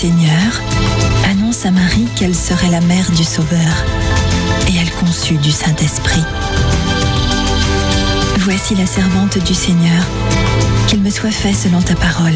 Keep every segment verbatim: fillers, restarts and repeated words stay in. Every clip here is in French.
Seigneur annonce à Marie qu'elle serait la mère du Sauveur, et elle conçut du Saint-Esprit. Voici la servante du Seigneur, qu'il me soit fait selon ta parole.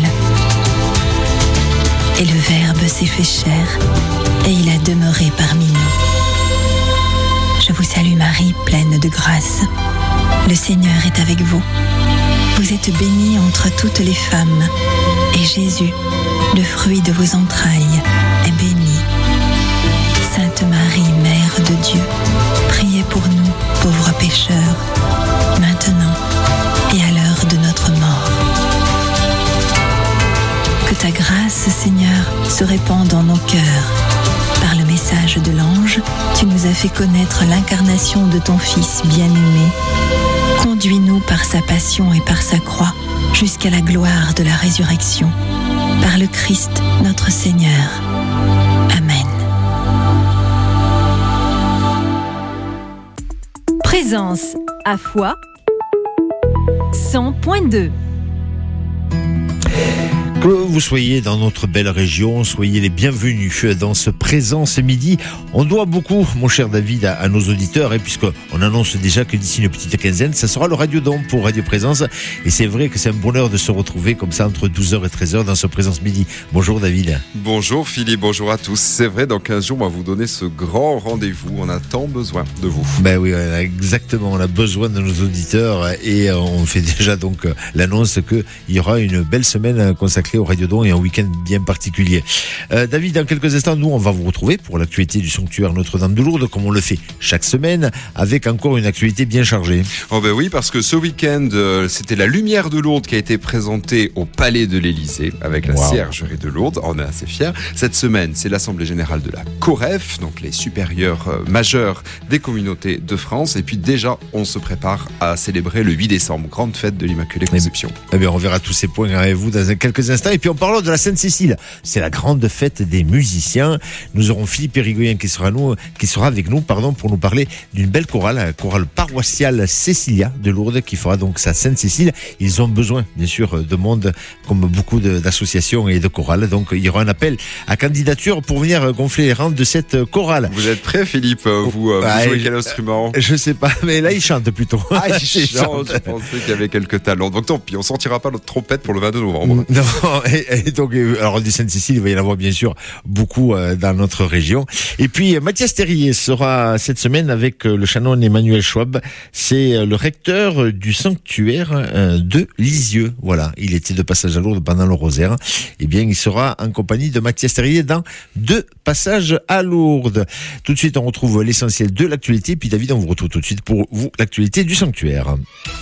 Et le Verbe s'est fait chair, et il a demeuré parmi nous. Je vous salue Marie, pleine de grâce. Le Seigneur est avec vous. Vous êtes bénie entre toutes les femmes, et Jésus, le fruit de vos entrailles, est béni. Sainte Marie, Mère de Dieu, priez pour nous, pauvres pécheurs, maintenant et à l'heure de notre mort. Que ta grâce, Seigneur, se répande dans nos cœurs. Par le message de l'ange, tu nous as fait connaître l'incarnation de ton Fils bien-aimé. Conduis-nous par sa passion et par sa croix jusqu'à la gloire de la résurrection. Par le Christ, notre Seigneur. Amen. Présence à Foix cent point deux. Que vous soyez dans notre belle région, soyez les bienvenus dans ce présent ce midi. On doit beaucoup, mon cher David, à, à nos auditeurs, et puisqu'on annonce déjà que d'ici une petite quinzaine, ça sera le Radiodome pour Radio Présence. Et c'est vrai que c'est un bonheur de se retrouver comme ça entre douze heures et treize heures dans ce Présence Midi. Bonjour David. Bonjour Philippe, bonjour à tous. C'est vrai, dans quinze jours, on va vous donner ce grand rendez-vous. On a tant besoin de vous. Ben oui, exactement. On a besoin de nos auditeurs et on fait déjà donc l'annonce qu'il y aura une belle semaine consacrée au Radiodome et un week-end bien particulier. Euh, David, dans quelques instants, nous, on va vous retrouver pour l'actualité du sanctuaire Notre-Dame de Lourdes, comme on le fait chaque semaine, avec encore une actualité bien chargée. Oh ben oui, parce que ce week-end, euh, c'était la lumière de Lourdes qui a été présentée au Palais de l'Élysée, avec la wow. Ciergerie de Lourdes. On est assez fiers. Cette semaine, c'est l'Assemblée Générale de la COREF, donc les supérieurs euh, majeurs des communautés de France. Et puis déjà, on se prépare à célébrer le huit décembre, grande fête de l'Immaculée Conception. Eh bien, on verra tous ces points avec vous dans quelques instants. Et puis en parlant de la Sainte-Cécile, c'est la grande fête des musiciens. Nous aurons Philippe Périgoyen qui sera, nous, qui sera avec nous pardon, pour nous parler d'une belle chorale, la chorale paroissiale Cécilia de Lourdes, qui fera donc sa Sainte-Cécile. Ils ont besoin, bien sûr, de monde, comme beaucoup de, d'associations et de chorales. Donc il y aura un appel à candidature pour venir gonfler les rangs de cette chorale. Vous êtes prêt, Philippe? Vous, vous bah, jouez je, quel instrument? Je sais pas, mais là il chante plutôt. Ah, il chante. Je pensais qu'il y avait quelques talents. Donc tant pis, on sortira pas notre trompette pour le vingt-deux novembre. Non, et, et donc, alors du Sainte-Cécile, il va y en avoir bien sûr beaucoup euh, dans notre région. Et puis Mathias Terrier sera cette semaine avec euh, le chanoine Emmanuel Schwab. C'est euh, le recteur du sanctuaire euh, de Lisieux. Voilà, il était de passage à Lourdes pendant le rosaire. Eh bien, il sera en compagnie de Mathias Terrier dans deux passages à Lourdes. Tout de suite, on retrouve l'essentiel de l'actualité. Puis David, on vous retrouve tout de suite pour vous l'actualité du sanctuaire.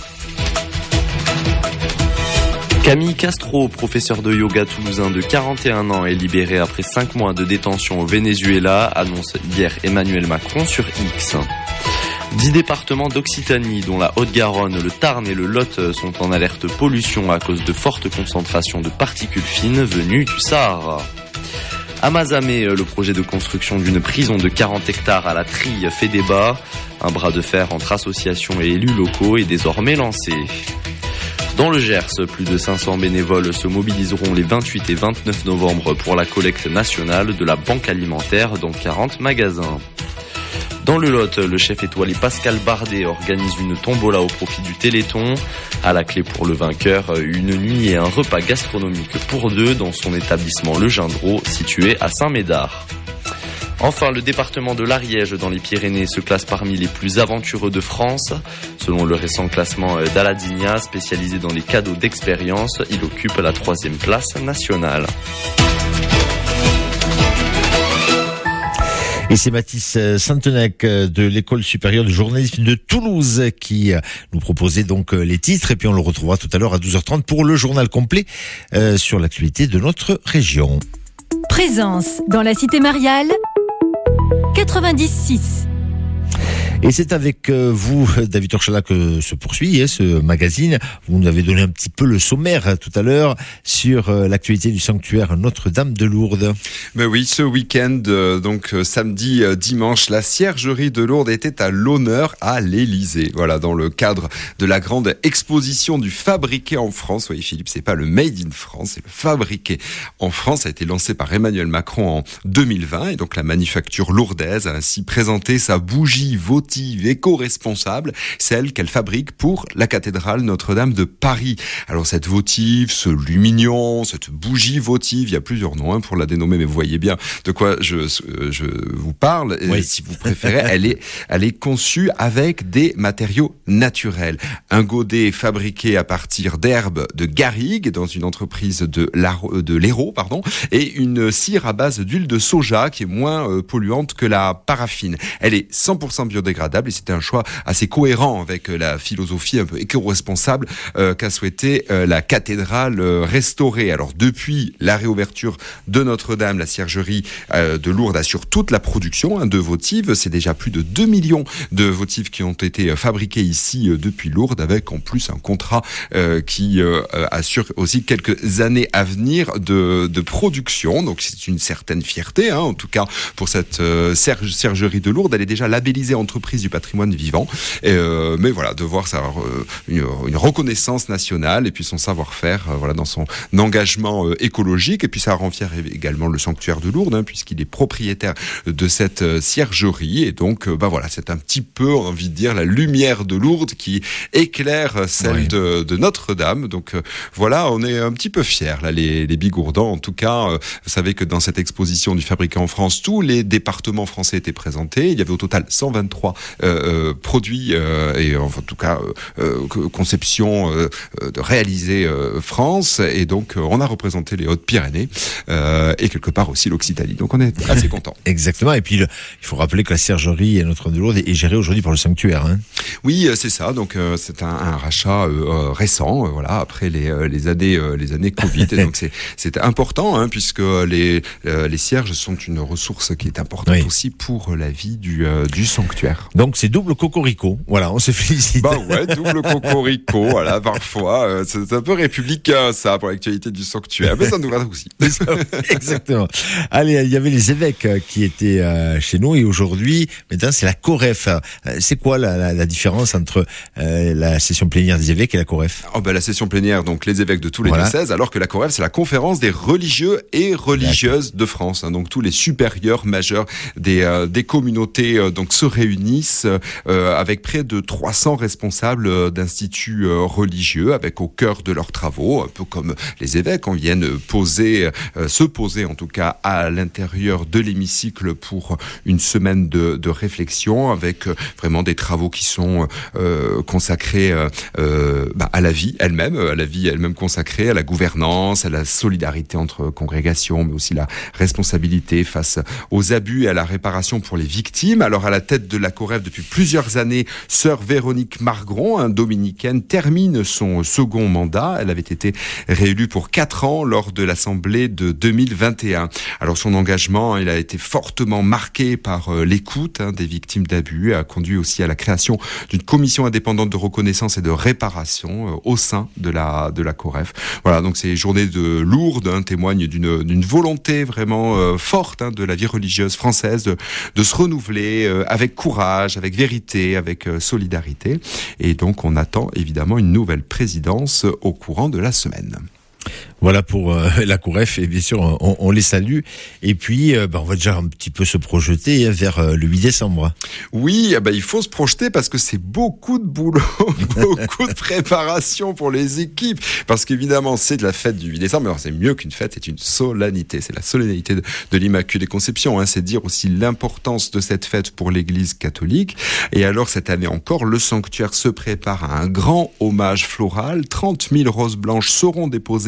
Camille Castro, professeur de yoga toulousain de quarante et un ans, est libéré après cinq mois de détention au Venezuela, annonce hier Emmanuel Macron sur X. Dix départements d'Occitanie, dont la Haute-Garonne, le Tarn et le Lot, sont en alerte pollution à cause de fortes concentrations de particules fines venues du Sahara. À Mazamet, le projet de construction d'une prison de quarante hectares à la Trille fait débat. Un bras de fer entre associations et élus locaux est désormais lancé. Dans le Gers, plus de cinq cents bénévoles se mobiliseront les vingt-huit et vingt-neuf novembre pour la collecte nationale de la banque alimentaire dans quarante magasins. Dans le Lot, le chef étoilé Pascal Bardet organise une tombola au profit du Téléthon. À la clé pour le vainqueur, une nuit et un repas gastronomique pour deux dans son établissement Le Gendreau, situé à Saint-Médard. Enfin, le département de l'Ariège dans les Pyrénées se classe parmi les plus aventureux de France. Selon le récent classement d'Aladinia, spécialisé dans les cadeaux d'expérience, il occupe la troisième place nationale. Et c'est Mathis Santenec de l'École supérieure de journalisme de Toulouse qui nous proposait donc les titres. Et puis on le retrouvera tout à l'heure à douze heures trente pour le journal complet euh, sur l'actualité de notre région. Présence dans la cité mariale quatre-vingt-dix virgule six. Et c'est avec euh, vous, David Torchala, que se poursuit hein, ce magazine. Vous nous avez donné un petit peu le sommaire hein, tout à l'heure sur euh, l'actualité du sanctuaire Notre-Dame de Lourdes. Ben oui, ce week-end, euh, donc euh, samedi, euh, dimanche, la Ciergerie de Lourdes était à l'honneur à l'Élysée. Voilà, dans le cadre de la grande exposition du fabriqué en France. Oui, Philippe, c'est pas le made in France, c'est le fabriqué en France. Ça a été lancé par Emmanuel Macron en deux mille vingt et donc la manufacture lourdaise a ainsi présenté sa bougie votive éco-responsable, celle qu'elle fabrique pour la cathédrale Notre-Dame de Paris. Alors cette votive, ce lumignon, cette bougie votive, il y a plusieurs noms hein, pour la dénommer, mais vous voyez bien de quoi je, je vous parle. Oui. Et si vous préférez, elle est, elle est conçue avec des matériaux naturels. Un godet fabriqué à partir d'herbes de garrigue dans une entreprise de, de l'Hérault, pardon, et une cire à base d'huile de soja qui est moins euh, polluante que la paraffine. Elle est cent pour cent biodégradable et c'était un choix assez cohérent avec la philosophie un peu éco-responsable euh, qu'a souhaité euh, la cathédrale euh, restaurée. Alors depuis la réouverture de Notre-Dame, la Ciergerie euh, de Lourdes assure toute la production hein, de votives. C'est déjà plus de deux millions de votives qui ont été fabriquées ici euh, depuis Lourdes, avec en plus un contrat euh, qui euh, assure aussi quelques années à venir de, de production. Donc c'est une certaine fierté, hein, en tout cas pour cette euh, Ciergerie de Lourdes. Elle est déjà labellisée entreprise du patrimoine vivant. Et, euh, mais voilà, de voir ça, euh, une, une reconnaissance nationale et puis son savoir-faire, euh, voilà, dans son engagement euh, écologique. Et puis ça rend fier également le sanctuaire de Lourdes, hein, puisqu'il est propriétaire de cette euh, Ciergerie. Et donc, euh, bah voilà, c'est un petit peu, on a envie de dire, la lumière de Lourdes qui éclaire celle oui. de, de Notre-Dame. Donc euh, voilà, on est un petit peu fiers, là, les, les Bigourdans. En tout cas, euh, vous savez que dans cette exposition du fabriqué en France, tous les départements français étaient présentés. Il y avait au total cent vingt-trois euh, euh, produits euh, et en tout cas euh, conception euh, de réaliser euh, France. Et donc, euh, on a représenté les Hautes-Pyrénées euh, et quelque part aussi l'Occitanie. Donc, on est assez contents. Exactement. Et puis, le, il faut rappeler que la Ciergerie et Notre-Dame de Lourdes est gérée aujourd'hui par le sanctuaire. Hein. Oui, c'est ça. Donc, euh, c'est un, un rachat euh, récent, euh, voilà, après les, euh, les années, euh, les années Covid. Et donc, c'est, c'est important, hein, puisque les, euh, les cierges sont une ressource qui est importante oui. aussi pour la vie du, euh, du sanctuaire. Donc, c'est double cocorico. Voilà, on se félicite. Bah ouais, double cocorico. Voilà, parfois, euh, c'est un peu républicain, ça, pour l'actualité du sanctuaire. Mais ça nous va aussi. Exactement. Allez, il y avait les évêques qui étaient euh, chez nous et aujourd'hui, maintenant, c'est la COREF. C'est quoi la, la, la différence entre euh, la session plénière des évêques et la COREF? Oh ben, la session plénière, donc les évêques de tous les voilà. diocèses, alors que la COREF, c'est la conférence des religieux et religieuses D'accord. de France. Hein, donc tous les supérieurs majeurs des, euh, des communautés euh, donc se réunissent euh, avec près de trois cents responsables euh, d'instituts euh, religieux, avec au cœur de leurs travaux, un peu comme les évêques, on vient poser, euh, se poser en tout cas à l'intérieur de l'hémicycle pour une semaine de, de réflexion, avec euh, vraiment des travaux qui sont euh, consacrés euh, euh, bah, à la vie elle-même, à la vie elle-même consacrée, à la gouvernance, à la solidarité entre congrégations, mais aussi la responsabilité face aux abus et à la réparation pour les victimes. Alors à la tête de la COREF depuis plusieurs années, sœur Véronique Margron, un dominicaine, termine son second mandat. Elle avait été réélue pour quatre ans lors de l'Assemblée de deux mille vingt et un. Alors son engagement, il a été fortement marqué par euh, l'écoute hein, des victimes d'abus, a conduit aussi à la création d'une commission indépendante de reconnaissance et de réparation euh, au sein de la de la COREF. Voilà, donc ces journées de Lourdes hein, témoignent d'une d'une volonté vraiment euh, forte hein, de la vie religieuse française de, de se renouveler euh, avec courage, avec vérité, avec euh, solidarité. Et donc on attend évidemment une nouvelle présidence au courant de la semaine. Voilà pour euh, la COREF et bien sûr on, on les salue et puis euh, bah, on va déjà un petit peu se projeter vers euh, le huit décembre. Oui, bah, il faut se projeter parce que c'est beaucoup de boulot, beaucoup de préparation pour les équipes parce qu'évidemment c'est de la fête du huit décembre, mais alors, c'est mieux qu'une fête, c'est une solennité, c'est la solennité de, de l'Immaculée Conception, hein, c'est dire aussi l'importance de cette fête pour l'Église catholique. Et alors cette année encore, le sanctuaire se prépare à un grand hommage floral, trente mille roses blanches seront déposées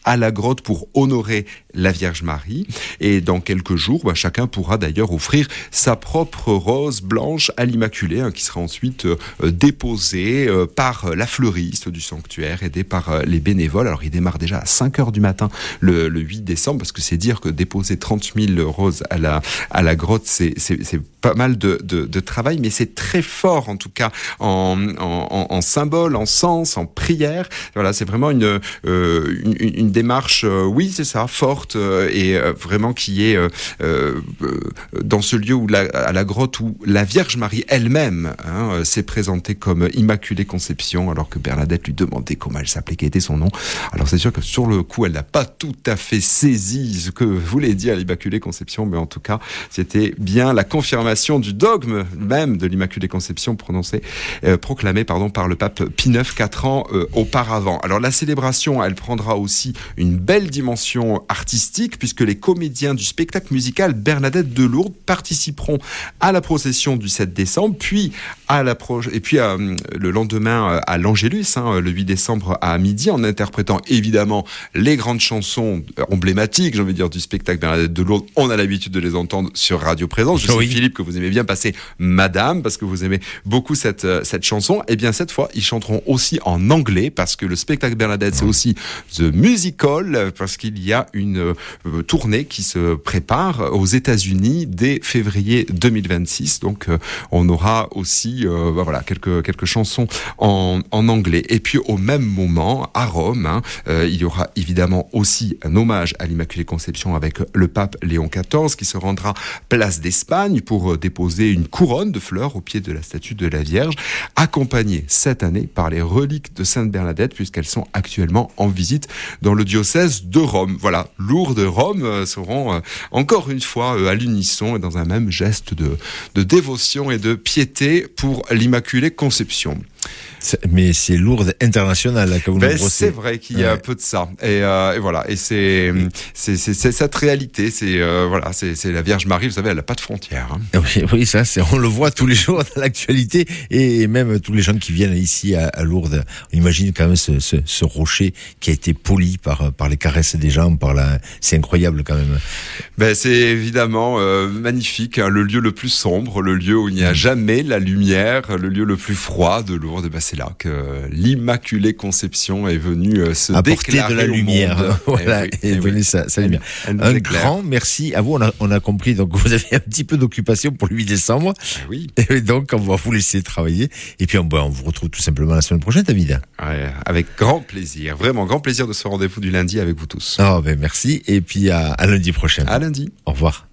à la grotte pour honorer la Vierge Marie. Et dans quelques jours, bah, chacun pourra d'ailleurs offrir sa propre rose blanche à l'Immaculée, hein, qui sera ensuite euh, déposée euh, par la fleuriste du sanctuaire, aidée par euh, les bénévoles. Alors il démarre déjà à cinq heures du matin le, le huit décembre, parce que c'est dire que déposer trente mille roses à la, à la grotte, c'est, c'est, c'est pas mal de, de, de travail, mais c'est très fort en tout cas en, en, en symbole, en sens, en prière. Voilà, c'est vraiment une, euh, une, une démarche, euh, oui c'est ça, forte euh, et euh, vraiment qui est euh, euh, dans ce lieu où la, à la grotte où la Vierge Marie elle-même hein, s'est présentée comme Immaculée Conception, alors que Bernadette lui demandait comment elle s'appelait, quel était son nom. Alors c'est sûr que sur le coup, elle n'a pas tout à fait saisi ce que voulait dire l'Immaculée Conception, mais en tout cas, c'était bien la confirmation du dogme même de l'Immaculée Conception prononcé, euh, proclamé pardon, par le pape Pie neuf quatre ans euh, auparavant. Alors la célébration, elle prendra aussi une belle dimension artistique, puisque les comédiens du spectacle musical Bernadette de Lourdes participeront à la procession du sept décembre, puis à la pro- et puis euh, le lendemain à l'Angélus, hein, le huit décembre à midi, en interprétant évidemment les grandes chansons emblématiques, j'ai envie de dire, du spectacle Bernadette de Lourdes. On a l'habitude de les entendre sur Radio Présence. Je sais, oui. Philippe, que vous aimez bien passer Madame, parce que vous aimez beaucoup cette, cette chanson. Et bien cette fois, ils chanteront aussi en anglais, parce que le spectacle Bernadette, c'est aussi The Musical, parce qu'il y a une euh, tournée qui se prépare aux États-Unis dès février deux mille vingt-six. Donc euh, on aura aussi euh, bah, voilà, quelques, quelques chansons en, en anglais. Et puis au même moment, à Rome, hein, euh, il y aura évidemment aussi un hommage à l'Immaculée Conception avec le pape Léon quatorze, qui se rendra place d'Espagne pour déposer une couronne de fleurs au pied de la statue de la Vierge, accompagnée cette année par les reliques de Sainte Bernadette, puisqu'elles sont actuellement en visite dans le diocèse de Rome. Voilà, Lourdes et Rome seront encore une fois à l'unisson et dans un même geste de, de dévotion et de piété pour l'Immaculée Conception. C'est, mais c'est Lourdes international là, que vous ben, nous c'est vrai qu'il y a ouais. un peu de ça et, euh, et voilà et c'est, c'est c'est c'est cette réalité, c'est euh, voilà c'est c'est la Vierge Marie, vous savez, elle n'a pas de frontières, hein. Oui, oui, ça c'est, on le voit tous les jours dans l'actualité, et même tous les gens qui viennent ici à, à Lourdes, on imagine quand même ce, ce, ce rocher qui a été poli par par les caresses des gens, par la, c'est incroyable quand même. Ben c'est évidemment euh, magnifique, hein, le lieu le plus sombre, le lieu où il n'y a jamais la lumière, le lieu le plus froid de Lourdes. Ben, c'est là que l'Immaculée Conception est venue se apporter déclarer de la lumière. Voilà, et, oui, et, et venue sa, sa lumière. Elle, elle un éclaire. Grand merci à vous. On a, on a compris. Donc vous avez un petit peu d'occupation pour le huit décembre. Oui. Et donc on va vous laisser travailler. Et puis on, on vous retrouve tout simplement la semaine prochaine, David. Ouais, avec grand plaisir. Vraiment grand plaisir de ce rendez-vous du lundi avec vous tous. Oh ben merci. Et puis à, à lundi prochain. À lundi. Au revoir.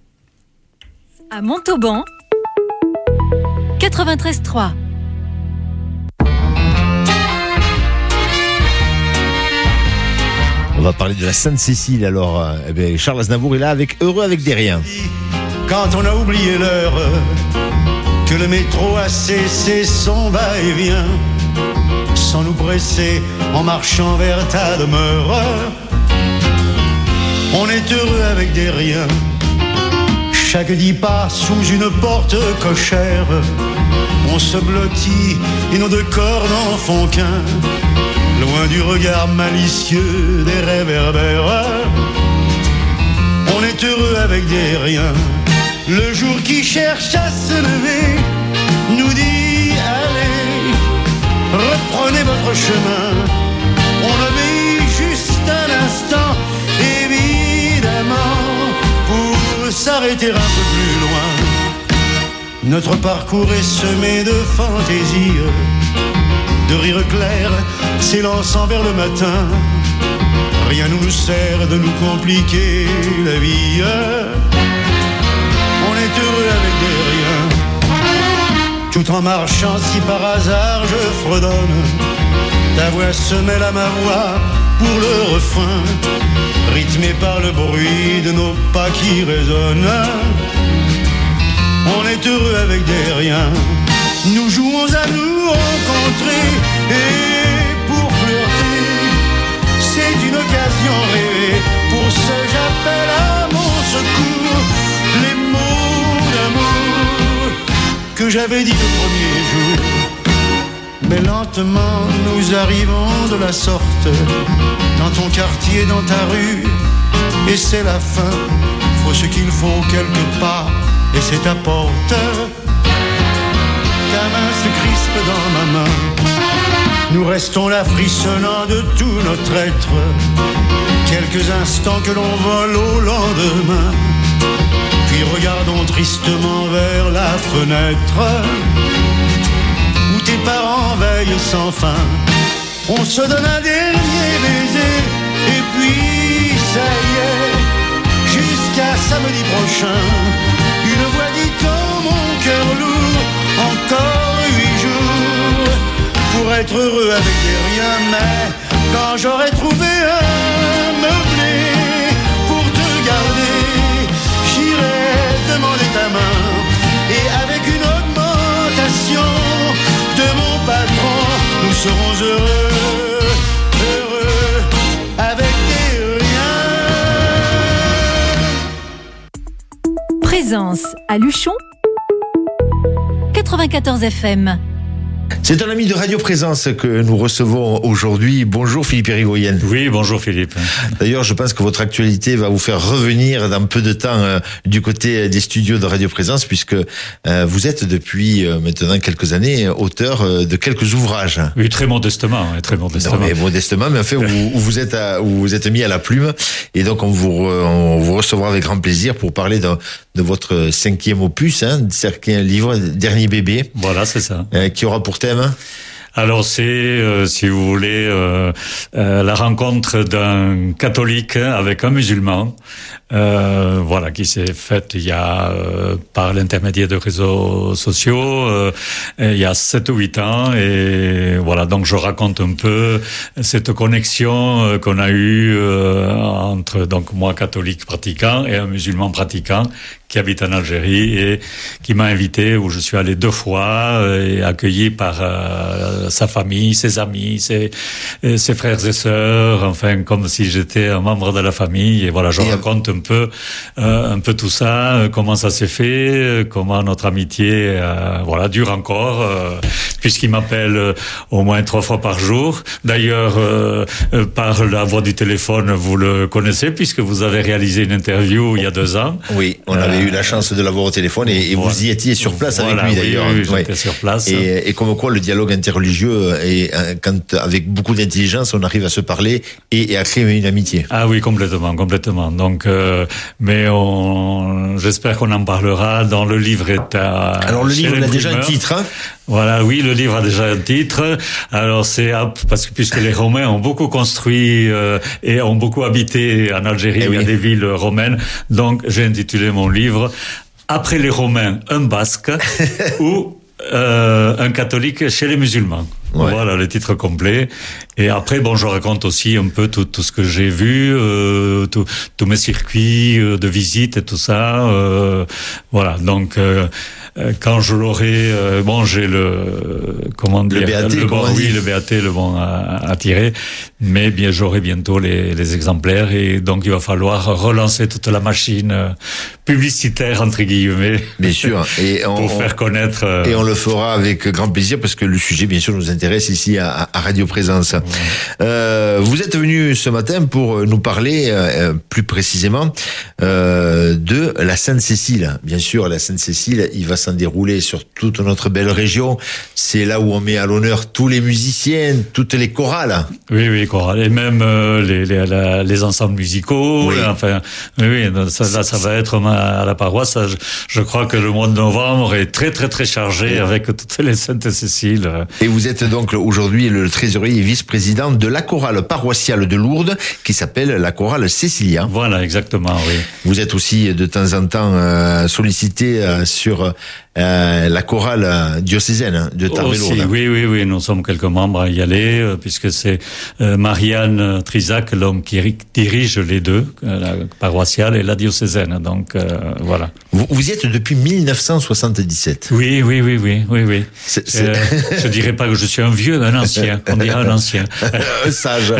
À Montauban, quatre-vingt-treize trois. On va parler de la Sainte-Cécile. Alors, euh, eh bien, Charles Aznavour est là avec Heureux avec des riens. Quand on a oublié l'heure, que le métro a cessé son va-et-vient, sans nous presser en marchant vers ta demeure, on est heureux avec des riens. Chaque dix pas sous une porte cochère, on se blottit et nos deux corps n'en font qu'un. Loin du regard malicieux des réverbères, on est heureux avec des riens. Le jour qui cherche à se lever nous dit allez, reprenez votre chemin. On obéit juste un instant, évidemment, pour s'arrêter un peu plus loin. Notre parcours est semé de fantaisies, de rires clairs s'élançant vers le matin. Rien ne nous sert de nous compliquer la vie. On est heureux avec des riens. Tout en marchant, si par hasard je fredonne, ta voix se mêle à ma voix pour le refrain, rythmé par le bruit de nos pas qui résonnent. On est heureux avec des riens. Nous jouons à nous rencontrer et pour flirter, c'est une occasion rêvée. Pour ce j'appelle à mon secours les mots d'amour que j'avais dit le premier jour. Mais lentement nous arrivons de la sorte porte, dans ton quartier, dans ta rue, et c'est la fin. Faut ce qu'il faut quelque part, et c'est ta porte. Ta main se crispe dans ma main. Nous restons là frissonnant de tout notre être. Quelques instants que l'on vole au lendemain. Puis regardons tristement vers la fenêtre où tes parents veillent sans fin. On se donne un dernier baiser et puis ça y est, jusqu'à samedi prochain. Une voix dit dans mon cœur lourd, encore huit jours pour être heureux avec des riens. Mais quand j'aurai trouvé un meublé pour te garder, j'irai demander ta main. Et avec une augmentation de mon patron, nous serons heureux, heureux avec des riens. Présence à Luchon, quatre-vingt-quatorze F M. C'est un ami de Radio Présence que nous recevons aujourd'hui. Bonjour Philippe Irigoyen. Oui, bonjour Philippe. D'ailleurs, je pense que votre actualité va vous faire revenir dans peu de temps euh, du côté des studios de Radio Présence, puisque euh, vous êtes depuis euh, maintenant quelques années auteur euh, de quelques ouvrages. Oui, très modestement, très modestement. Non, mais modestement, mais en fait, vous, vous êtes à, vous vous êtes mis à la plume, et donc on vous, on vous recevra avec grand plaisir pour parler de, de votre cinquième opus, hein, c'est un livre, Dernier bébé. Voilà, c'est ça. Euh, qui aura pour thème. Alors c'est, euh, si vous voulez, euh, euh, la rencontre d'un catholique avec un musulman, euh, voilà, qui s'est faite il y a euh, par l'intermédiaire de réseaux sociaux, euh, il y a sept ou huit ans, et voilà, donc je raconte un peu cette connexion euh, qu'on a eue euh, entre donc moi catholique pratiquant et un musulman pratiquant qui habite en Algérie et qui m'a invité, où je suis allé deux fois euh, et accueilli par euh, sa famille, ses amis, ses, ses frères et sœurs, enfin comme si j'étais un membre de la famille. Et voilà, je et raconte un peu, euh, un peu tout ça, euh, comment ça s'est fait, euh, comment notre amitié, euh, voilà, dure encore, euh, puisqu'il m'appelle euh, au moins trois fois par jour. D'ailleurs, euh, euh, par la voix du téléphone, vous le connaissez, puisque vous avez réalisé une interview il y a deux ans. Oui, on avait euh, eu la chance de l'avoir au téléphone, et, et voilà. Vous y étiez sur place voilà, avec lui d'ailleurs. Oui, oui, j'étais ouais. sur place. Et, et comme quoi le dialogue interreligieux, et quand avec beaucoup d'intelligence, on arrive à se parler et, et à créer une amitié. Ah oui, complètement, complètement. Donc, euh, mais on, j'espère qu'on en parlera dans le livre. Est à, Alors le livre, il a déjà un titre. Hein Voilà, oui, le livre a déjà un titre. Alors c'est parce que puisque les Romains ont beaucoup construit euh, et ont beaucoup habité en Algérie, eh il y a oui. des villes romaines. Donc j'ai intitulé mon livre Après les Romains, un Basque ou euh, un catholique chez les musulmans. Ouais. Voilà le titre complet. Et après, bon, je raconte aussi un peu tout, tout ce que j'ai vu, euh, tous mes circuits euh, de visite et tout ça. Euh, voilà, donc euh, quand je l'aurai, euh, bon, j'ai le comment dire, le B A T, le bon, oui, le B A T, le bon à, à tirer. Mais bien, j'aurai bientôt les, les exemplaires, et donc il va falloir relancer toute la machine euh, publicitaire entre guillemets. Bien sûr. Et on, pour faire connaître. Euh, et on le fera avec grand plaisir, parce que le sujet, bien sûr, nous intéresse. intéresse ici à, à Radio Présence. Ouais. Euh, vous êtes venu ce matin pour nous parler euh, plus précisément euh, de la Sainte-Cécile. Bien sûr, la Sainte-Cécile, il va s'en dérouler sur toute notre belle région. C'est là où on met à l'honneur tous les musiciens, toutes les chorales. Oui, oui, chorales. Et même euh, les, les, la, les ensembles musicaux. Oui. Enfin, oui, ça, là, ça va être à la paroisse. Je, je crois que le mois de novembre est très, très, très chargé, oui, avec toutes les Sainte-Cécile. Et vous êtes donc aujourd'hui le trésorier et vice-président de la chorale paroissiale de Lourdes, qui s'appelle la chorale Cécilia. Voilà, exactement, oui. Vous êtes aussi de temps en temps euh, sollicité euh, sur euh, la chorale diocésaine de Tarbes-Lourdes. Oui, oui, oui, nous sommes quelques membres à y aller, euh, puisque c'est euh, Marianne Trisac, l'homme qui dirige les deux, euh, la paroissiale et la diocésaine. Donc euh, voilà. Vous, vous y êtes depuis mille neuf cent soixante-dix-sept. Oui, oui, oui, oui, oui, oui. C'est, c'est... Euh, je dirais pas que je suis un vieux, un ancien. On dirait un ancien. Un sage.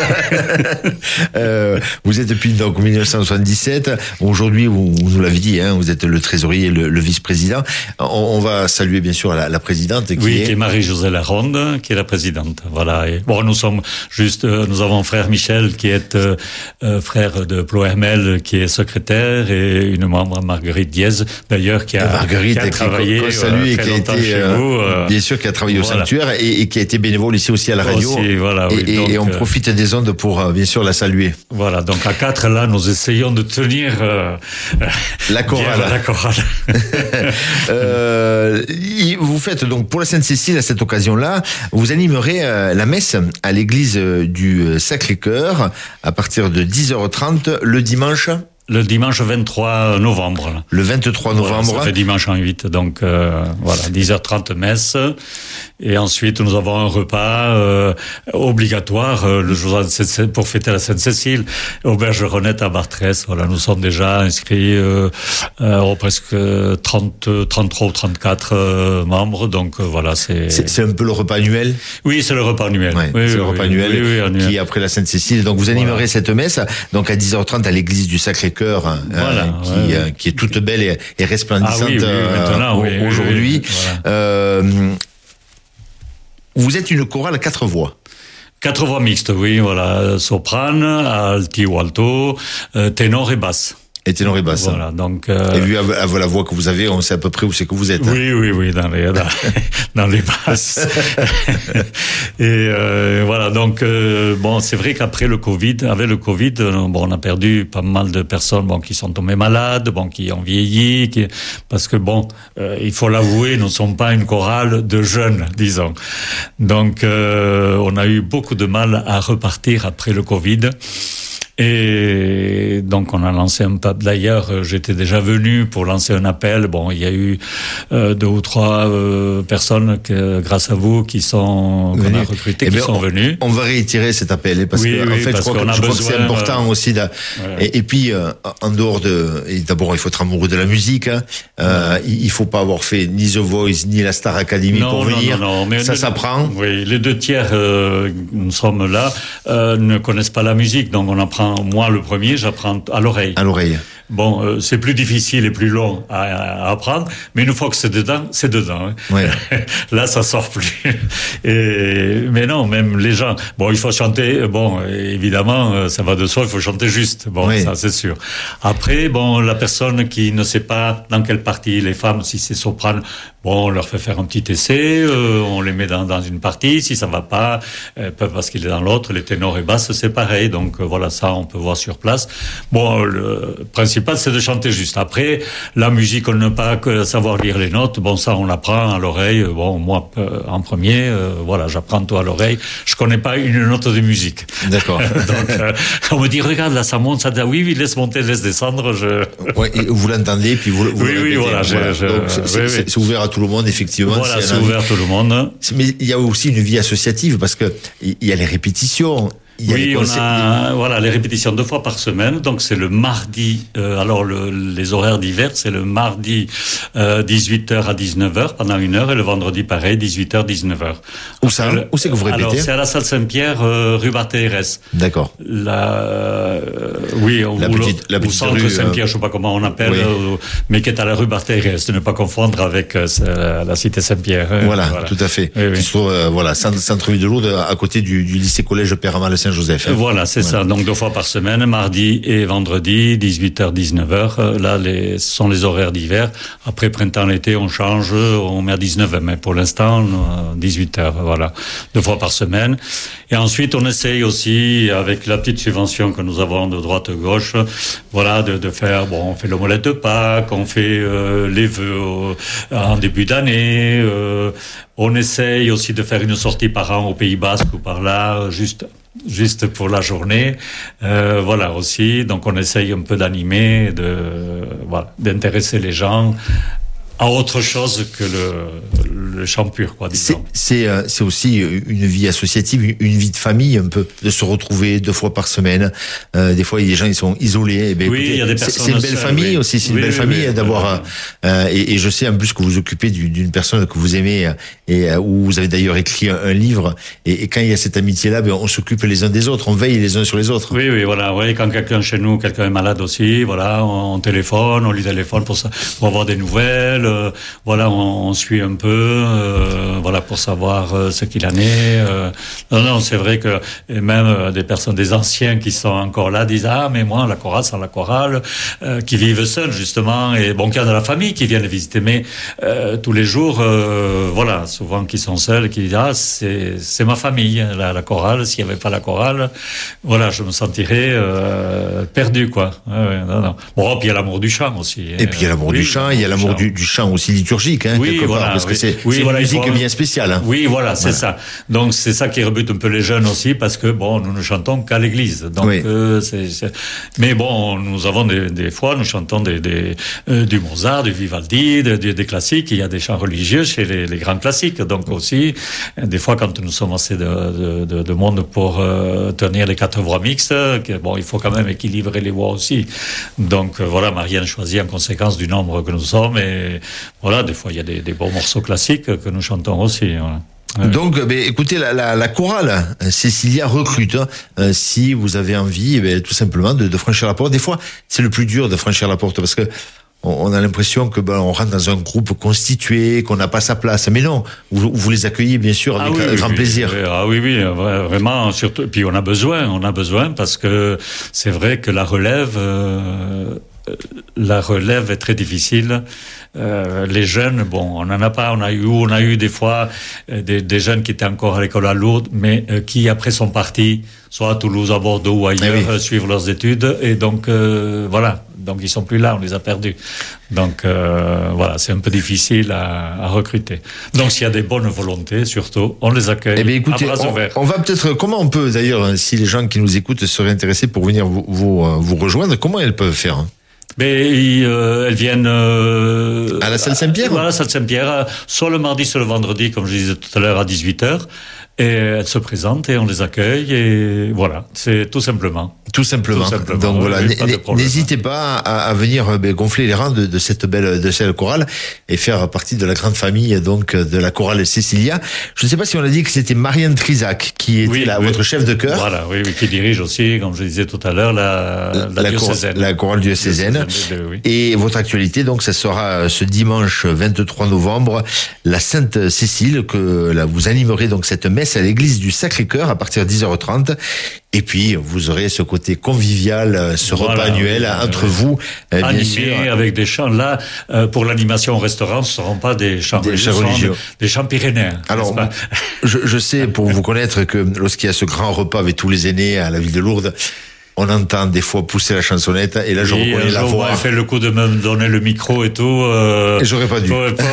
euh, vous êtes depuis donc mille neuf cent soixante-dix-sept. Aujourd'hui, vous, vous nous l'avez dit, hein, vous êtes le trésorier, le, le vice-président. On, on va saluer bien sûr la, la présidente qui oui, est... qui est Marie-Josée Laronde, qui est la présidente. Voilà. Et bon, nous sommes juste, euh, nous avons frère Michel qui est euh, euh, frère de Plohermel, qui est secrétaire, et une membre Marguerite Diez, d'ailleurs, qui a, Marguerite, qui a travaillé qu'on salue, euh, et très qui a longtemps été, chez euh, vous. Euh, bien sûr, qui a travaillé voilà. au sanctuaire et, et qui a été bénévole ici aussi à la radio. Aussi, voilà, et, oui, et, donc, et on euh, profite des ondes pour euh, bien sûr la saluer. Voilà, donc à quatre là, nous essayons de tenir euh, la chorale. Bien, la chorale. euh, vous faites donc pour la Sainte-Cécile à cette occasion-là, vous animerez euh, la messe à l'église du Sacré-Cœur à partir de dix heures trente le dimanche. Le dimanche vingt-trois novembre. Là. Le vingt-trois novembre. Voilà, ça fait dimanche en huit, donc euh, voilà, dix heures trente messe. Et ensuite, nous avons un repas euh, obligatoire euh, le jour pour fêter la Sainte-Cécile, auberge Renette à Bartrès. Voilà, nous sommes déjà inscrits euh, euh, presque trente, trente-trois ou trente-quatre euh, membres. Donc euh, voilà, c'est... c'est... C'est un peu le repas annuel. Oui, c'est le repas annuel. Ouais, oui, c'est oui, le repas oui, annuel, oui, oui, annuel qui est après la Sainte-Cécile. Donc vous animerez voilà. cette messe donc à dix heures trente à l'église du Sacré-Cœur, voilà, euh, qui, ouais. euh, qui est toute belle et, et resplendissante ah, oui, oui, maintenant, euh, oui, aujourd'hui. Oui, oui, voilà. euh, vous êtes une chorale à quatre voix. Quatre voix mixtes, oui, voilà, soprane, alti ou alto, euh, ténor et basse. Et ténor et basse. Voilà, donc. Euh... Et vu à, à la voix que vous avez, on sait à peu près où c'est que vous êtes. Oui, hein. oui, oui, dans les dans, dans les basses. Et euh, voilà, donc euh, bon, c'est vrai qu'après le Covid, avec le Covid, bon, on a perdu pas mal de personnes, bon, qui sont tombées malades, bon, qui ont vieilli, qui, parce que bon, euh, il faut l'avouer, nous ne sommes pas une chorale de jeunes, disons. Donc, euh, on a eu beaucoup de mal à repartir après le Covid. Et donc on a lancé un peu. D'ailleurs, j'étais déjà venu pour lancer un appel. Bon, il y a eu euh, deux ou trois euh, personnes que, grâce à vous, qui sont qu'on a recrutées, eh qui sont on, venues. On va réitérer cet appel parce oui, que oui, en fait, je crois, que, je crois que c'est important euh, aussi. De, ouais. et, et puis, euh, en dehors de, et d'abord, il faut être amoureux de la musique. Hein, euh, ouais. Il faut pas avoir fait ni The Voice ni la Star Academy non, pour non, venir. Non, non, mais ça le, s'apprend. Oui, les deux tiers, euh, nous sommes là, euh, ne connaissent pas la musique, donc on apprend. Moi, le premier, j'apprends à l'oreille. À l'oreille. Bon, euh, c'est plus difficile et plus long à, à apprendre, mais une fois que c'est dedans, c'est dedans. Hein. Ouais. Là, ça sort plus. Et, mais non, même les gens. Bon, il faut chanter. Bon, évidemment, ça va de soi. Il faut chanter juste. Bon, oui. Ça, c'est sûr. Après, bon, la personne qui ne sait pas dans quelle partie, les femmes, si c'est soprane, bon, on leur fait faire un petit essai. Euh, on les met dans, dans une partie. Si ça va pas, euh, parce qu'il est dans l'autre. Les ténors et basses, c'est pareil. Donc euh, voilà, ça, on peut voir sur place. Bon, le principal, c'est de chanter juste. Après, la musique, on ne pas que savoir lire les notes. Bon, ça, on l'apprend à l'oreille. Bon, moi, euh, en premier, euh, voilà, j'apprends tout à l'oreille. Je connais pas une note de musique. D'accord. Donc, euh, on me dit, regarde, là, ça monte, ça dit, oui, oui, laisse monter, laisse descendre. Je... Ouais, et vous l'entendez, puis vous, vous oui, oui, voilà. voilà. Je, Donc, c'est, oui, c'est, oui. c'est ouvert à tout le monde, effectivement. Voilà, c'est ouvert à tout le monde. Mais il y a aussi une vie associative parce que il y a les répétitions. Il y a oui, les on a voilà les répétitions deux fois par semaine. Donc c'est le mardi. Euh, alors le, les horaires d'hiver, c'est le mardi euh, dix-huit heures à dix-neuf heures pendant une heure et le vendredi pareil dix-huit heures dix-neuf heures. Où ça le, Où c'est que vous répétez? Alors c'est à la salle Saint-Pierre, euh, rue Barthélemy. D'accord. La euh, oui, la ou, petite, la ou petite centre rue, Saint-Pierre, euh... je sais pas comment on appelle, oui. euh, mais qui est à la rue Barthélemy. De ne pas confondre avec euh, la cité Saint-Pierre. Hein, voilà, voilà, tout à fait. Oui, oui. Qui se trouve euh, voilà centre-ville de Lourdes, à côté du, du lycée collège Père-Amal Saint-Joseph. Hein. Voilà. C'est voilà. ça, donc deux fois par semaine, mardi et vendredi, dix-huit heures, dix-neuf heures. Là, les, ce sont les horaires d'hiver. Après, printemps, l'été, on change, on met à dix-neuf heures. Mais pour l'instant, dix-huit heures, voilà. Deux fois par semaine. Et ensuite, on essaye aussi, avec la petite subvention que nous avons de droite-gauche, voilà, de, de faire, bon, on fait l'omelette de Pâques, on fait euh, les vœux au, en début d'année, euh, on essaye aussi de faire une sortie par an au Pays Basque ou par là, juste... juste pour la journée, euh, voilà aussi. Donc on essaye un peu d'animer, de voilà, d'intéresser les gens à autre chose que le, le chant pur, quoi, disons. C'est, c'est, euh, c'est aussi une vie associative, une vie de famille, un peu, de se retrouver deux fois par semaine. Euh, des fois, les gens, ils sont isolés. Et ben, oui, écoutez, il y a des personnes. C'est une belle seules, famille oui. aussi, c'est une oui, belle oui, famille oui, d'avoir, oui. Euh, et, et je sais en plus que vous occupez d'une personne que vous aimez, et euh, où vous avez d'ailleurs écrit un, un livre, et, et quand il y a cette amitié-là, ben, on s'occupe les uns des autres, on veille les uns sur les autres. Oui, oui, voilà, oui, quand quelqu'un chez nous, quelqu'un est malade aussi, voilà, on, on téléphone, on lui téléphone pour ça, pour avoir des nouvelles, euh, voilà, on, on suit un peu, euh, voilà, pour savoir euh, ce qu'il en est. Euh, non, non, c'est vrai que et même euh, des personnes, des anciens qui sont encore là disent ah mais moi la chorale sans la chorale, euh, qui vivent seuls justement, et bon, qu'il y a de la famille qui viennent visiter, mais euh, tous les jours, euh, voilà, souvent qui sont seuls, qui disent ah c'est c'est ma famille, la, la chorale. S'il n'y avait pas la chorale, voilà, je me sentirais euh, perdu, quoi. Ouais, ouais, non, non. Bon, puis il y a l'amour du chant aussi. Et puis il y a l'amour oui, du chant, il y a l'amour du, du chant aussi liturgique, hein, oui, quelque voilà, part, parce oui. que c'est, Oui, c'est voilà, une musique faut... bien spéciale. Hein. Oui, voilà, c'est voilà. ça. Donc c'est ça qui rebute un peu les jeunes aussi, parce que bon, nous ne chantons qu'à l'église. Donc oui. euh, c'est, c'est... mais bon, nous avons des, des fois, nous chantons des, des euh, du Mozart, du Vivaldi, des, des, des classiques. Il y a des chants religieux chez les, les grands classiques. Donc aussi, des fois, quand nous sommes assez de, de, de monde pour euh, tenir les quatre voix mixtes, que, bon, il faut quand même équilibrer les voix aussi. Donc euh, voilà, Marianne choisit en conséquence du nombre que nous sommes, et voilà, des fois il y a des, des beaux morceaux classiques que nous chantons aussi. Voilà. Ouais. Donc, ben, écoutez, la, la, la chorale Cécilia recrute. Hein, euh, si vous avez envie, ben, tout simplement, de, de franchir la porte. Des fois, c'est le plus dur de franchir la porte, parce que on a l'impression que ben on rentre dans un groupe constitué, qu'on n'a pas sa place. Mais non, vous, vous les accueillez bien sûr avec ah oui, grand oui, plaisir. Oui, ah oui, oui, vraiment. Surtout, puis on a besoin, on a besoin parce que c'est vrai que la relève, euh, la relève est très difficile. Euh, les jeunes, bon, on n'en a pas. On a eu, on a eu des fois euh, des, des jeunes qui étaient encore à l'école à Lourdes, mais euh, qui après sont partis, soit à Toulouse, à Bordeaux ou ailleurs, eh oui. euh, suivre leurs études. Et donc euh, voilà, donc ils sont plus là, on les a perdus. Donc euh, voilà, c'est un peu difficile à, à recruter. Donc s'il y a des bonnes volontés, surtout, on les accueille. Eh bien, écoutez, à bras on, ouverts. On va peut-être, comment on peut d'ailleurs, si les gens qui nous écoutent seraient intéressés pour venir vous, vous, vous rejoindre, comment elles peuvent faire? Hein? Mais euh, elles viennent euh, à la salle Saint-Pierre. Voilà, la salle Saint-Pierre, soit le mardi, soit le vendredi, comme je disais tout à l'heure, à dix-huit heures. Et elles se présentent et on les accueille, et voilà, c'est tout simplement. Tout simplement. Tout simplement. Donc voilà, oui, n'hésitez pas à, à venir ben, gonfler les rangs de, de cette belle de cette chorale et faire partie de la grande famille donc de la chorale Cécilia. Je ne sais pas si on a dit que c'était Marianne Trisac qui était oui, là, oui. votre chef de chœur. Voilà, oui, oui, qui dirige aussi, comme je disais tout à l'heure, la, la, la diocésaine. La chorale diocésaine. Oui. Et votre actualité, donc, ça sera ce dimanche vingt-trois novembre, la Sainte Cécile, que là, vous animerez donc cette messe à l'église du Sacré-Cœur à partir de dix heures trente. Et puis, vous aurez ce côté convivial, ce voilà, repas annuel oui, entre oui. vous, euh, bien animé sûr. Avec des chants. Là, euh, pour l'animation au restaurant, ce ne seront pas des chants des religieux, chants religieux. Des, des chants pyrénéens. Alors, je, je sais, pour vous connaître, que lorsqu'il y a ce grand repas avec tous les aînés à la ville de Lourdes, on entend des fois pousser la chansonnette, et là je oui, reconnais la voix. Il fait le coup de me donner le micro et tout. Euh, et j'aurais pas dû. Pour, pour...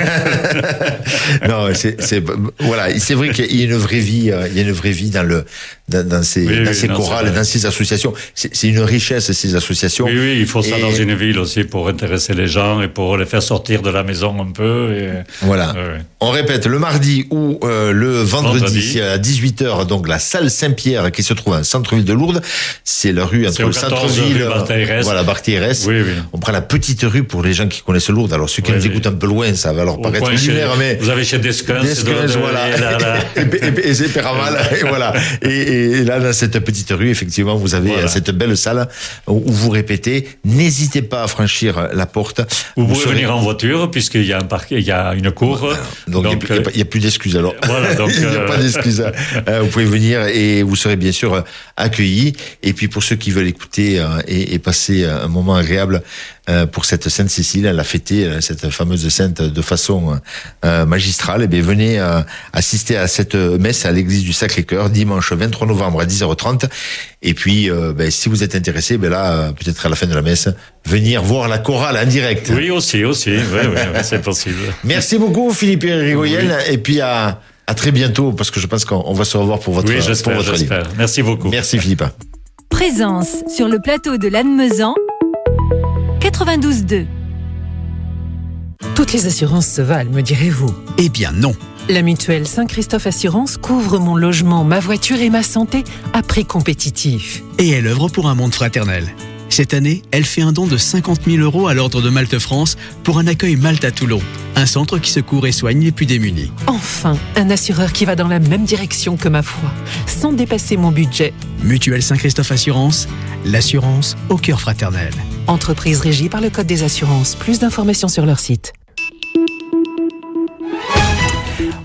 non, c'est, c'est voilà, c'est vrai qu'il y a une vraie vie, il y a une vraie vie dans le dans, dans ces oui, dans oui, ces non, chorales, dans ces associations. C'est, c'est une richesse ces associations. Oui, oui, il faut ça et... dans une ville aussi pour intéresser les gens et pour les faire sortir de la maison un peu. Et... Voilà. Oui, oui. On répète, le mardi ou euh, le vendredi, vendredi à dix-huit heures, donc la salle Saint-Pierre qui se trouve en centre-ville de Lourdes. C'est la rue entre le centre-ville, voilà, Barthez-Hérès. Oui, oui. On prend la petite rue pour les gens qui connaissent Lourdes. Alors ceux qui oui, nous oui. écoutent un peu loin, ça va leur paraître lunaire, mais vous avez chez Desquins, Desquins, voilà, et, là, là. et, et, et c'est Péramal, et voilà. Et, et là, dans cette petite rue, effectivement, vous avez voilà. cette belle salle où vous répétez. N'hésitez pas à franchir la porte. Vous, vous pouvez serez... venir en voiture puisqu'il y a un parquet, il y a une cour. Voilà. Donc, donc il n'y a, a, a plus d'excuses alors. Voilà, donc il n'y a euh... pas d'excuses. euh, vous pouvez venir et vous serez bien sûr accueillis. Et puis pour ceux qui veulent écouter euh, et, et passer un moment agréable euh, pour cette Sainte Cécile, elle a fêté euh, cette fameuse sainte de façon euh, magistrale, et bien venez euh, assister à cette messe à l'église du Sacré-Cœur dimanche vingt-trois novembre à dix heures trente. Et puis euh, ben, si vous êtes intéressé, ben là peut-être à la fin de la messe, venir voir la chorale en direct. Oui, aussi, aussi, oui, oui, oui, c'est possible. Merci beaucoup Philippe Irigoyen, oui. Et puis à à très bientôt, parce que je pense qu'on va se revoir pour votre, oui, j'espère, pour votre j'espère. livre. Merci beaucoup. Merci Philippe. Présence sur le plateau de Lannemezan, quatre-vingt-douze deux. Toutes les assurances se valent, me direz-vous? Eh bien non. La mutuelle Saint-Christophe Assurance couvre mon logement, ma voiture et ma santé à prix compétitif. Et elle œuvre pour un monde fraternel. Cette année, elle fait un don de cinquante mille euros à l'Ordre de Malte France pour un accueil Malte à Toulon, un centre qui secourt et soigne les plus démunis. Enfin, un assureur qui va dans la même direction que ma foi, sans dépasser mon budget. Mutuelle Saint-Christophe Assurance, l'assurance au cœur fraternel. Entreprise régie par le Code des assurances. Plus d'informations sur leur site.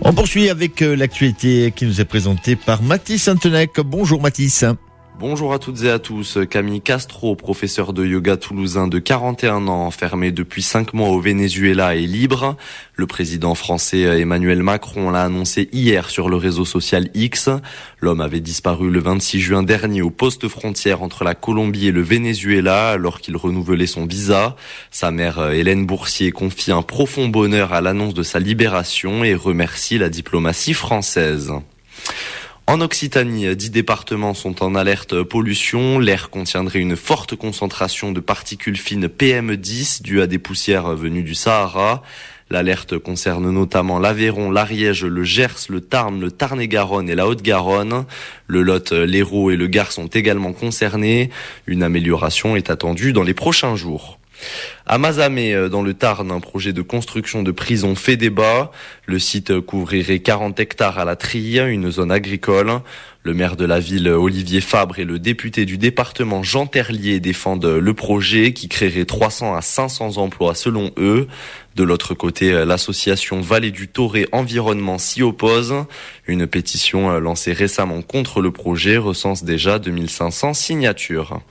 On poursuit avec l'actualité qui nous est présentée par Mathis Santenac. Bonjour Mathis. Bonjour à toutes et à tous. Camille Castro, professeur de yoga toulousain de quarante et un ans, enfermé depuis cinq mois au Venezuela, est libre. Le président français Emmanuel Macron l'a annoncé hier sur le réseau social X. L'homme avait disparu le vingt-six juin dernier au poste frontière entre la Colombie et le Venezuela alors qu'il renouvelait son visa. Sa mère Hélène Boursier confie un profond bonheur à l'annonce de sa libération et remercie la diplomatie française. En Occitanie, dix départements sont en alerte pollution. L'air contiendrait une forte concentration de particules fines P M dix dues à des poussières venues du Sahara. L'alerte concerne notamment l'Aveyron, l'Ariège, le Gers, le Tarn, le Tarn-et-Garonne et la Haute-Garonne. Le Lot, l'Hérault et le Gard sont également concernés. Une amélioration est attendue dans les prochains jours. À Mazamet, dans le Tarn, un projet de construction de prison fait débat. Le site couvrirait quarante hectares à la Trille, une zone agricole. Le maire de la ville, Olivier Fabre, et le député du département, Jean Terlier, défendent le projet qui créerait trois cents à cinq cents emplois selon eux. De l'autre côté, l'association Vallée du Toré Environnement s'y oppose. Une pétition lancée récemment contre le projet recense déjà deux mille cinq cents signatures.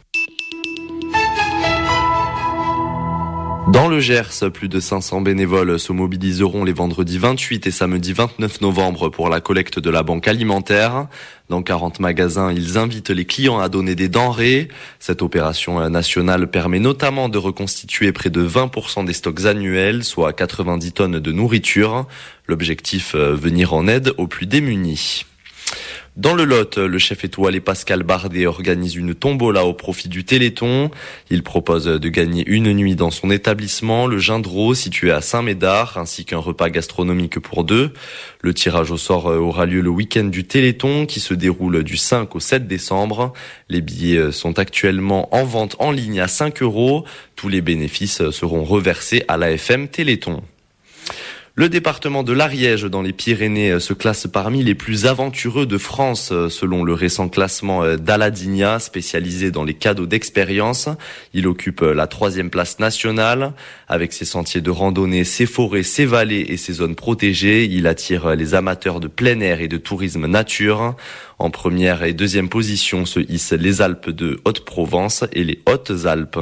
Dans le Gers, plus de cinq cents bénévoles se mobiliseront les vendredis vingt-huit et samedi vingt-neuf novembre pour la collecte de la banque alimentaire. Dans quarante magasins, ils invitent les clients à donner des denrées. Cette opération nationale permet notamment de reconstituer près de vingt pour cent des stocks annuels, soit quatre-vingt-dix tonnes de nourriture. L'objectif, venir en aide aux plus démunis. Dans le Lot, le chef étoilé Pascal Bardet organise une tombola au profit du Téléthon. Il propose de gagner une nuit dans son établissement, le Gindreau, situé à Saint-Médard, ainsi qu'un repas gastronomique pour deux. Le tirage au sort aura lieu le week-end du Téléthon, qui se déroule du cinq au sept décembre. Les billets sont actuellement en vente en ligne à cinq euros. Tous les bénéfices seront reversés à l'A F M Téléthon. Le département de l'Ariège dans les Pyrénées se classe parmi les plus aventureux de France selon le récent classement d'Aladinia, spécialisé dans les cadeaux d'expérience. Il occupe la troisième place nationale. Avec ses sentiers de randonnée, ses forêts, ses vallées et ses zones protégées, il attire les amateurs de plein air et de tourisme nature. En première et deuxième position se hissent les Alpes de Haute-Provence et les Hautes-Alpes.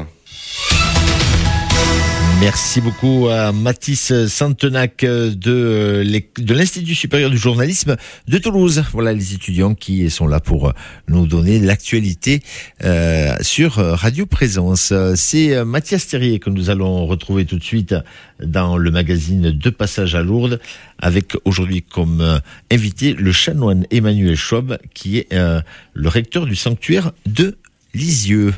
Merci beaucoup à Mathis Santenac de, de l'Institut supérieur du journalisme de Toulouse. Voilà les étudiants qui sont là pour nous donner l'actualité euh, sur Radio Présence. C'est Mathias Terrier que nous allons retrouver tout de suite dans le magazine De Passage à Lourdes, avec aujourd'hui comme invité le chanoine Emmanuel Schwab, qui est euh, le recteur du sanctuaire de Lisieux.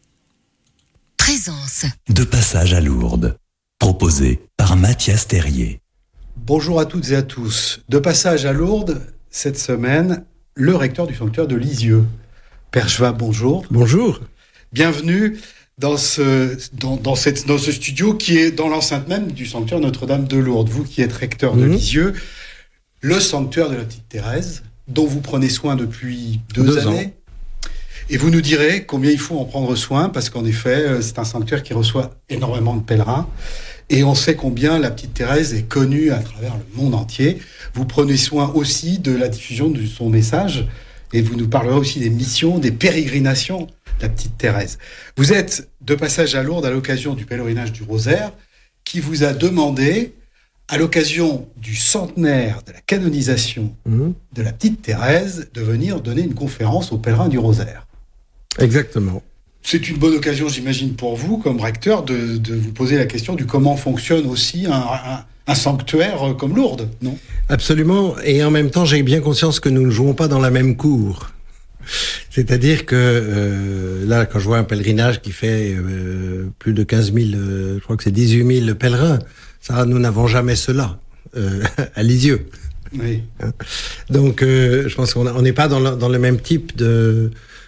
Présence. De Passage à Lourdes. Proposé par Mathias Terrier. Bonjour à toutes et à tous. De Passage à Lourdes, cette semaine, le recteur du sanctuaire de Lisieux. Père Schwab, bonjour. Bonjour. Bienvenue dans ce, dans, dans, cette, dans ce studio qui est dans l'enceinte même du sanctuaire Notre-Dame de Lourdes. Vous qui êtes recteur de mmh. Lisieux, le sanctuaire de la Petite Thérèse, dont vous prenez soin depuis deux, deux années. Ans. Et vous nous direz combien il faut en prendre soin, parce qu'en effet, c'est un sanctuaire qui reçoit énormément de pèlerins. Et on sait combien la Petite Thérèse est connue à travers le monde entier. Vous prenez soin aussi de la diffusion de son message, et vous nous parlerez aussi des missions, des pérégrinations de la Petite Thérèse. Vous êtes de passage à Lourdes à l'occasion du pèlerinage du Rosaire, qui vous a demandé, à l'occasion du centenaire de la canonisation mmh. de la Petite Thérèse, de venir donner une conférence aux pèlerins du Rosaire. Exactement. C'est une bonne occasion, j'imagine, pour vous, comme recteur, de, de vous poser la question du comment fonctionne aussi un, un, un sanctuaire comme Lourdes, non ? Absolument. Et en même temps, j'ai bien conscience que nous ne jouons pas dans la même cour. C'est-à-dire que euh, là, quand je vois un pèlerinage qui fait euh, plus de quinze mille, euh, je crois que c'est dix-huit mille pèlerins, ça, nous n'avons jamais cela euh, à Lisieux. Oui. Donc, euh, je pense qu'on n'est pas dans le, dans le même type de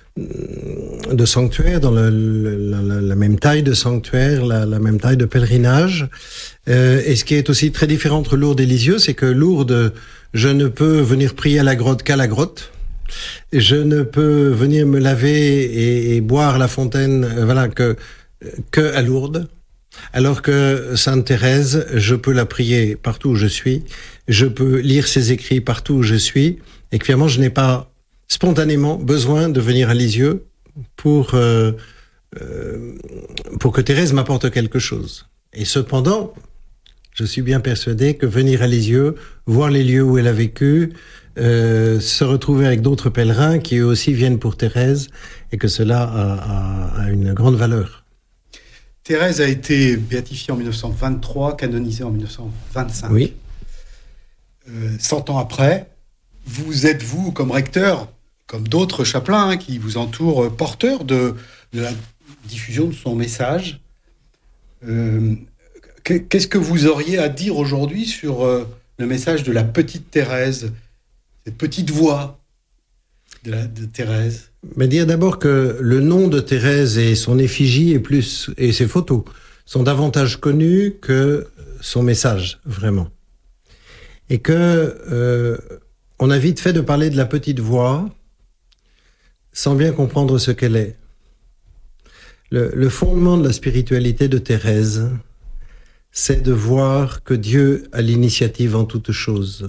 de sanctuaire, dans le, le, la, la même taille de sanctuaire, la, la même taille de pèlerinage. Euh, et ce qui est aussi très différent entre Lourdes et Lisieux, c'est que Lourdes, je ne peux venir prier à la grotte qu'à la grotte. Je ne peux venir me laver et, et boire la fontaine, euh, voilà, que que à Lourdes. Alors que Sainte Thérèse, je peux la prier partout où je suis, je peux lire ses écrits partout où je suis, et clairement, je n'ai pas spontanément besoin de venir à Lisieux pour, euh, euh, pour que Thérèse m'apporte quelque chose. Et cependant, je suis bien persuadé que venir à Lisieux, voir les lieux où elle a vécu, euh, se retrouver avec d'autres pèlerins qui eux aussi viennent pour Thérèse, et que cela a, a, a une grande valeur. Thérèse a été béatifiée en mille neuf cent vingt-trois, canonisée en mille neuf cent vingt-cinq. Oui. Euh, cent ans après, vous êtes, vous, comme recteur, comme d'autres chapelains hein, qui vous entourent, porteurs de, de la diffusion de son message. Euh, qu'est-ce que vous auriez à dire aujourd'hui sur euh, le message de la petite Thérèse, cette petite voix de, la, de Thérèse? Mais dire d'abord que le nom de Thérèse et son effigie et plus et ses photos sont davantage connus que son message, vraiment. Et que euh, on a vite fait de parler de la petite voix sans bien comprendre ce qu'elle est. Le, le fondement de la spiritualité de Thérèse, c'est de voir que Dieu a l'initiative en toutes choses.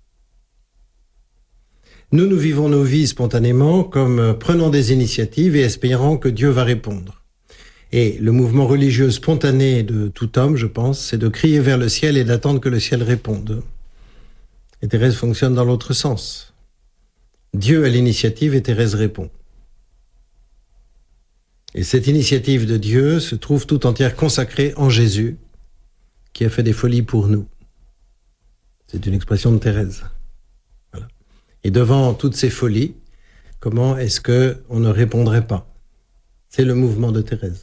Nous, nous vivons nos vies spontanément comme prenant des initiatives et espérant que Dieu va répondre. Et le mouvement religieux spontané de tout homme, je pense, c'est de crier vers le ciel et d'attendre que le ciel réponde. Et Thérèse fonctionne dans l'autre sens. Dieu a l'initiative et Thérèse répond. Et cette initiative de Dieu se trouve tout entière consacrée en Jésus, qui a fait des folies pour nous. C'est une expression de Thérèse. Et devant toutes ces folies, comment est-ce qu'on ne répondrait pas? C'est le mouvement de Thérèse.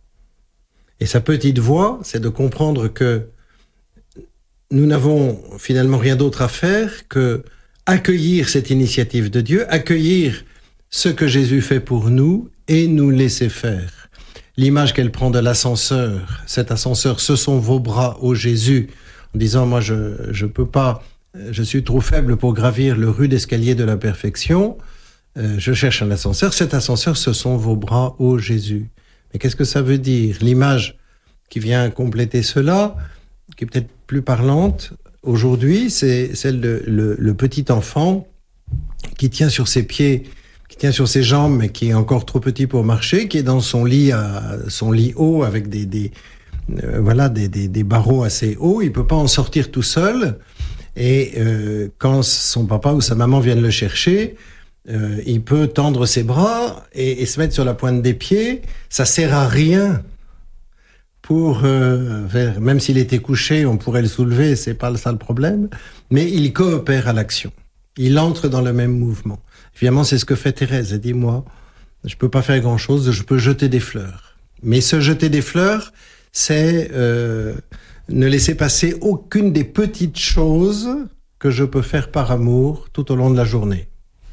Et sa petite voix, c'est de comprendre que nous n'avons finalement rien d'autre à faire que accueillir cette initiative de Dieu, accueillir ce que Jésus fait pour nous et nous laisser faire. L'image qu'elle prend de l'ascenseur, cet ascenseur, ce sont vos bras, ô Jésus, en disant, moi je je peux pas... Je suis trop faible pour gravir le rude escalier de la perfection. Euh, je cherche un ascenseur. Cet ascenseur, ce sont vos bras, ô Jésus. Mais qu'est-ce que ça veut dire? L'image qui vient compléter cela, qui est peut-être plus parlante aujourd'hui, c'est celle de le, le petit enfant qui tient sur ses pieds, qui tient sur ses jambes, mais qui est encore trop petit pour marcher, qui est dans son lit, à, son lit haut avec des, des euh, voilà des, des, des barreaux assez hauts. Il peut pas en sortir tout seul. Et euh, quand son papa ou sa maman viennent le chercher, euh, il peut tendre ses bras et, et se mettre sur la pointe des pieds. Ça sert à rien pour, euh, faire, même s'il était couché, on pourrait le soulever, c'est pas ça le problème. Mais il coopère à l'action. Il entre dans le même mouvement. Évidemment, c'est ce que fait Thérèse. Elle dit, moi, je peux pas faire grand chose, je peux jeter des fleurs. Mais se jeter des fleurs, c'est euh, ne laisser passer aucune des petites choses que je peux faire par amour tout au long de la journée.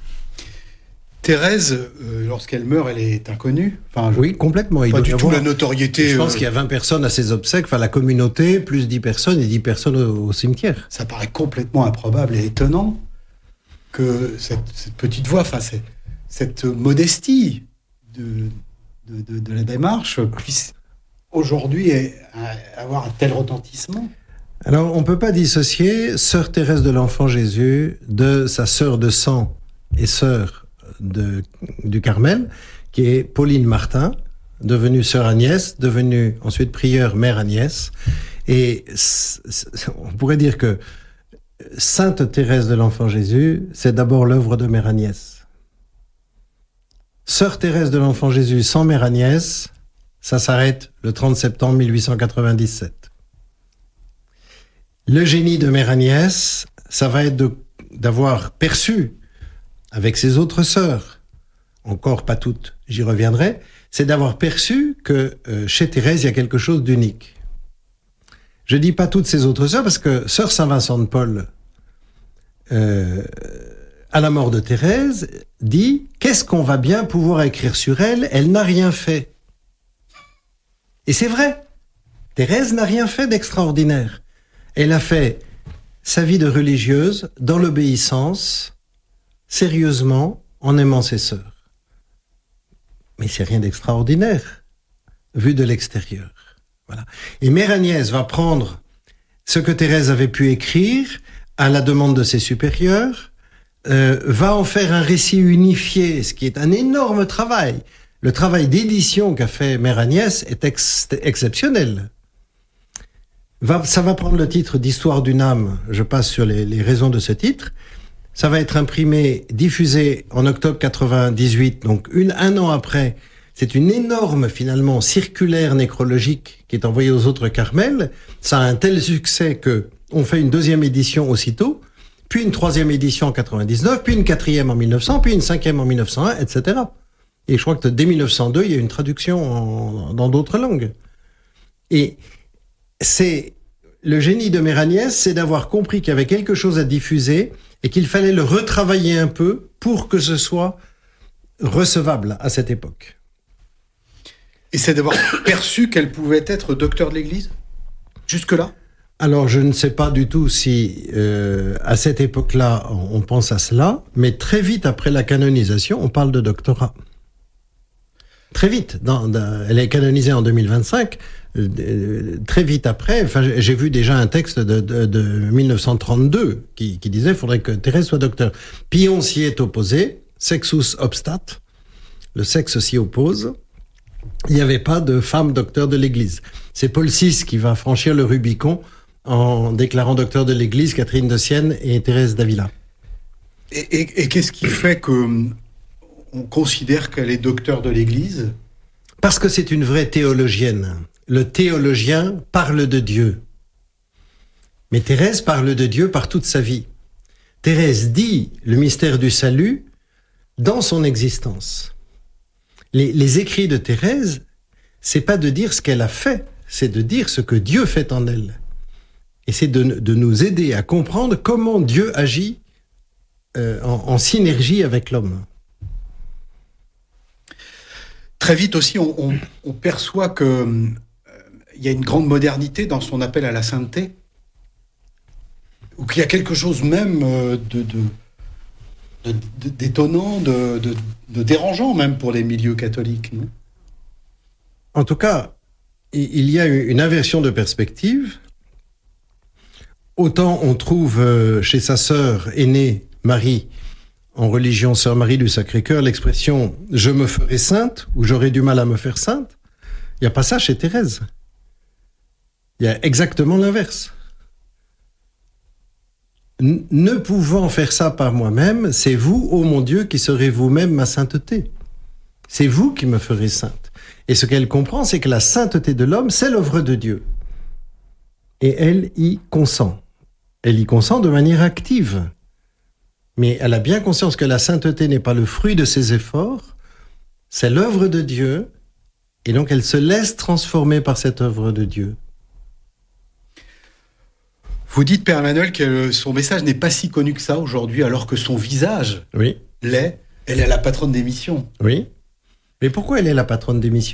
Thérèse, euh, lorsqu'elle meurt, elle est inconnue. Enfin, je... Oui, complètement. Il pas doit du y tout avoir... la notoriété. Je pense euh... qu'il y a vingt personnes à ses obsèques, enfin la communauté, plus dix personnes et dix personnes au, au cimetière. Ça paraît complètement improbable et étonnant que cette, cette petite voix, enfin cette, cette modestie de, de, de, de la démarche puisse aujourd'hui avoir un tel retentissement. Alors, on ne peut pas dissocier Sœur Thérèse de l'Enfant Jésus de sa sœur de sang et sœur de, du Carmel, qui est Pauline Martin, devenue sœur Agnès, devenue ensuite prieure mère Agnès. Et on pourrait dire que Sainte Thérèse de l'Enfant Jésus, c'est d'abord l'œuvre de mère Agnès. Sœur Thérèse de l'Enfant Jésus sans mère Agnès, ça s'arrête le trente septembre mille huit cent quatre-vingt-dix-sept. Le génie de mère Agnès, ça va être de, d'avoir perçu, avec ses autres sœurs, encore pas toutes, j'y reviendrai, c'est d'avoir perçu que euh, chez Thérèse, il y a quelque chose d'unique. Je dis pas toutes ses autres sœurs, parce que sœur Saint-Vincent de Paul, euh, à la mort de Thérèse, dit « Qu'est-ce qu'on va bien pouvoir écrire sur elle? Elle n'a rien fait. » Et c'est vrai, Thérèse n'a rien fait d'extraordinaire. Elle a fait sa vie de religieuse dans l'obéissance, sérieusement, en aimant ses sœurs. Mais c'est rien d'extraordinaire, vu de l'extérieur. Voilà. Et Mère Agnès va prendre ce que Thérèse avait pu écrire à la demande de ses supérieurs, euh, va en faire un récit unifié, ce qui est un énorme travail. Le travail d'édition qu'a fait Mère Agnès est ex- exceptionnel. Va, ça va prendre le titre d'Histoire d'une âme. Je passe sur les, les raisons de ce titre. Ça va être imprimé, diffusé en octobre quatre-vingt-dix-huit, donc une, un an après. C'est une énorme, finalement, circulaire nécrologique qui est envoyée aux autres Carmels. Ça a un tel succès que on fait une deuxième édition aussitôt, puis une troisième édition en quatre-vingt-dix-neuf, puis une quatrième en mille neuf cents, puis une cinquième en mille neuf cent un, et cetera. Et je crois que dès mille neuf cent deux, il y a une traduction en, dans d'autres langues. Et c'est le génie de Mère Agnès, c'est d'avoir compris qu'il y avait quelque chose à diffuser et qu'il fallait le retravailler un peu pour que ce soit recevable à cette époque. Et c'est d'avoir perçu qu'elle pouvait être docteur de l'Église ? Jusque-là ? Alors, je ne sais pas du tout si, euh, à cette époque-là, on pense à cela, mais très vite après la canonisation, on parle de doctorat. Très vite. Dans, dans, elle est canonisée en deux mille vingt-cinq. Euh, très vite après, enfin, j'ai vu déjà un texte de, de, de mille neuf cent trente-deux qui, qui disait qu'il faudrait que Thérèse soit docteur. Pillon s'y est opposé, sexus obstat, le sexe s'y oppose. Il n'y avait pas de femme docteur de l'Église. C'est Paul six qui va franchir le Rubicon en déclarant docteur de l'Église Catherine de Sienne et Thérèse d'Avila. Et, et, et qu'est-ce qui fait que on considère qu'elle est docteur de l'Église ? Parce que c'est une vraie théologienne. Le théologien parle de Dieu. Mais Thérèse parle de Dieu par toute sa vie. Thérèse dit le mystère du salut dans son existence. Les, les écrits de Thérèse, c'est pas de dire ce qu'elle a fait, c'est de dire ce que Dieu fait en elle. Et c'est de, de nous aider à comprendre comment Dieu agit euh, en, en synergie avec l'homme. Très vite aussi, on, on, on perçoit que euh, y a une grande modernité dans son appel à la sainteté, ou qu'il y a quelque chose même euh, de, de, de, de, d'étonnant, de, de, de dérangeant même pour les milieux catholiques, non ? En tout cas, il y a une inversion de perspective. Autant on trouve chez sa sœur aînée, Marie, en religion Sœur Marie du Sacré-Cœur, l'expression « je me ferai sainte » ou « j'aurai du mal à me faire sainte », il n'y a pas ça chez Thérèse. Il y a exactement l'inverse. N- ne pouvant faire ça par moi-même, c'est vous, ô mon Dieu, qui serez vous-même ma sainteté. C'est vous qui me ferez sainte. Et ce qu'elle comprend, c'est que la sainteté de l'homme, c'est l'œuvre de Dieu. Et elle y consent. Elle y consent de manière active. Mais elle a bien conscience que la sainteté n'est pas le fruit de ses efforts, c'est l'œuvre de Dieu, et donc elle se laisse transformer par cette œuvre de Dieu. Vous dites, Père Emmanuel, que son message n'est pas si connu que ça aujourd'hui, alors que son visage oui. l'est. Elle est la patronne des missions. Oui. Mais pourquoi elle est la patronne des missions ?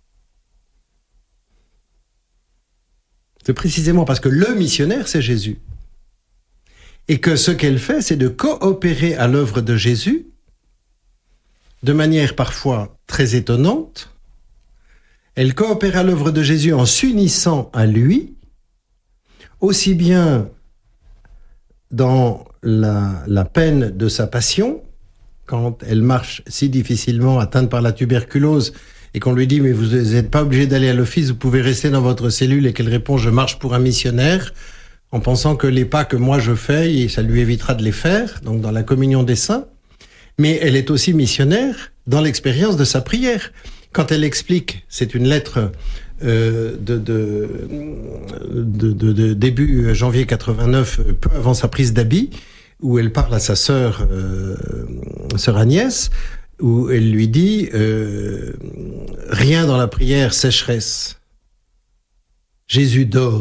C'est précisément parce que le missionnaire, c'est Jésus. Et que ce qu'elle fait, c'est de coopérer à l'œuvre de Jésus, de manière parfois très étonnante. Elle coopère à l'œuvre de Jésus en s'unissant à lui, aussi bien dans la, la peine de sa passion, quand elle marche si difficilement, atteinte par la tuberculose, et qu'on lui dit « mais vous n'êtes pas obligé d'aller à l'office, vous pouvez rester dans votre cellule », et qu'elle répond « je marche pour un missionnaire », en pensant que les pas que moi je fais, ça lui évitera de les faire, donc dans la communion des saints. Mais elle est aussi missionnaire dans l'expérience de sa prière. Quand elle explique, c'est une lettre euh, de, de, de, de, de début janvier quatre-vingt-neuf, peu avant sa prise d'habit, où elle parle à sa sœur, euh, sœur Agnès, où elle lui dit euh, « Rien dans la prière, sécheresse. Jésus dort. »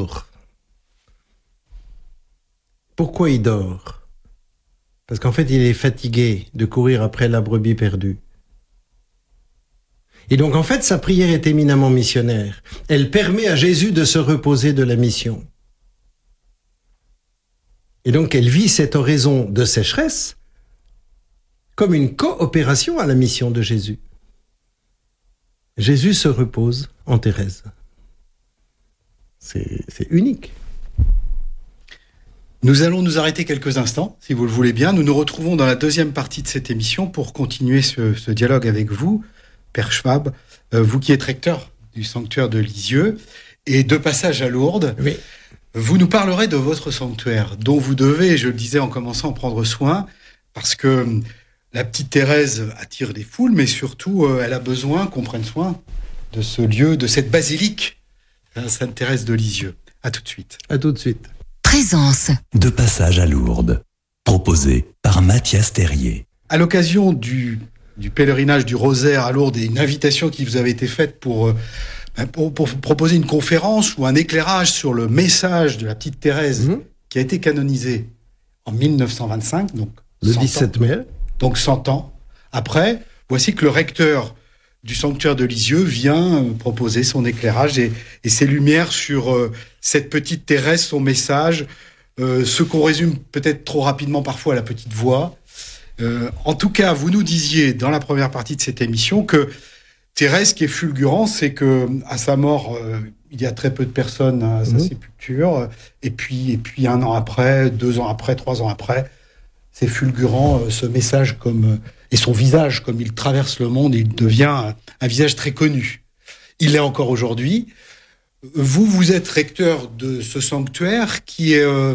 Pourquoi il dort ? Parce qu'en fait, il est fatigué de courir après la brebis perdue. Et donc, en fait, sa prière est éminemment missionnaire. Elle permet à Jésus de se reposer de la mission. Et donc, elle vit cette oraison de sécheresse comme une coopération à la mission de Jésus. Jésus se repose en Thérèse. c'est, c'est unique. Nous allons nous arrêter quelques instants, si vous le voulez bien. Nous nous retrouvons dans la deuxième partie de cette émission pour continuer ce, ce dialogue avec vous, Père Schwab, euh, vous qui êtes recteur du sanctuaire de Lisieux, et de passage à Lourdes. Oui. Vous nous parlerez de votre sanctuaire, dont vous devez, je le disais en commençant, prendre soin, parce que la petite Thérèse attire des foules, mais surtout, euh, elle a besoin qu'on prenne soin de ce lieu, de cette basilique, hein, Sainte-Thérèse de Lisieux. À tout de suite. À tout de suite. Présence. De passage à Lourdes. Proposé par Mathias Terrier. À l'occasion du, du pèlerinage du Rosaire à Lourdes et une invitation qui vous avait été faite pour, euh, pour, pour proposer une conférence ou un éclairage sur le message de la petite Thérèse mmh. qui a été canonisée en mille neuf cent vingt-cinq, donc le dix-sept mai. Donc cent ans après, voici que le recteur du sanctuaire de Lisieux vient proposer son éclairage et, et ses lumières sur euh, cette petite Thérèse, son message, euh, ce qu'on résume peut-être trop rapidement parfois à la petite voix. Euh, en tout cas, vous nous disiez dans la première partie de cette émission que Thérèse, qui est fulgurant, c'est que à sa mort, euh, il y a très peu de personnes à sa mmh. sépulture, et puis, et puis un an après, deux ans après, trois ans après, c'est fulgurant, euh, ce message comme... Euh, et son visage, comme il traverse le monde, il devient un, un visage très connu. Il l'est encore aujourd'hui. Vous, vous êtes recteur de ce sanctuaire qui est euh,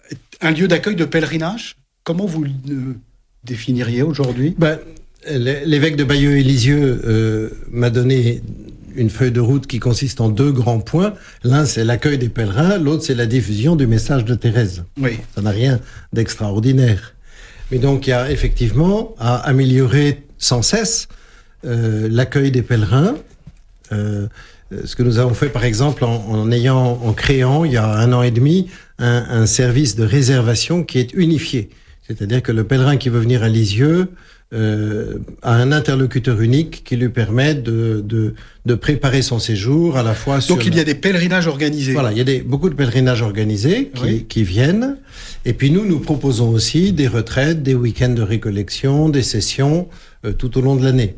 un lieu d'accueil de pèlerinage. Comment vous le définiriez aujourd'hui ? Ben, l'évêque de Bayeux et Lisieux euh, m'a donné une feuille de route qui consiste en deux grands points. L'un, c'est l'accueil des pèlerins. L'autre, c'est la diffusion du message de Thérèse. Oui. Ça n'a rien d'extraordinaire. Mais donc, il y a effectivement à améliorer sans cesse euh, l'accueil des pèlerins. Euh, ce que nous avons fait, par exemple, en, en ayant, en créant, il y a un an et demi, un, un service de réservation qui est unifié. C'est-à-dire que le pèlerin qui veut venir à Lisieux euh, a un interlocuteur unique qui lui permet de, de, de préparer son séjour à la fois sur... Donc il y a des pèlerinages organisés. Voilà, il y a des, beaucoup de pèlerinages organisés qui, oui. qui viennent. Et puis nous, nous proposons aussi des retraites, des week-ends de récollection, des sessions euh, tout au long de l'année.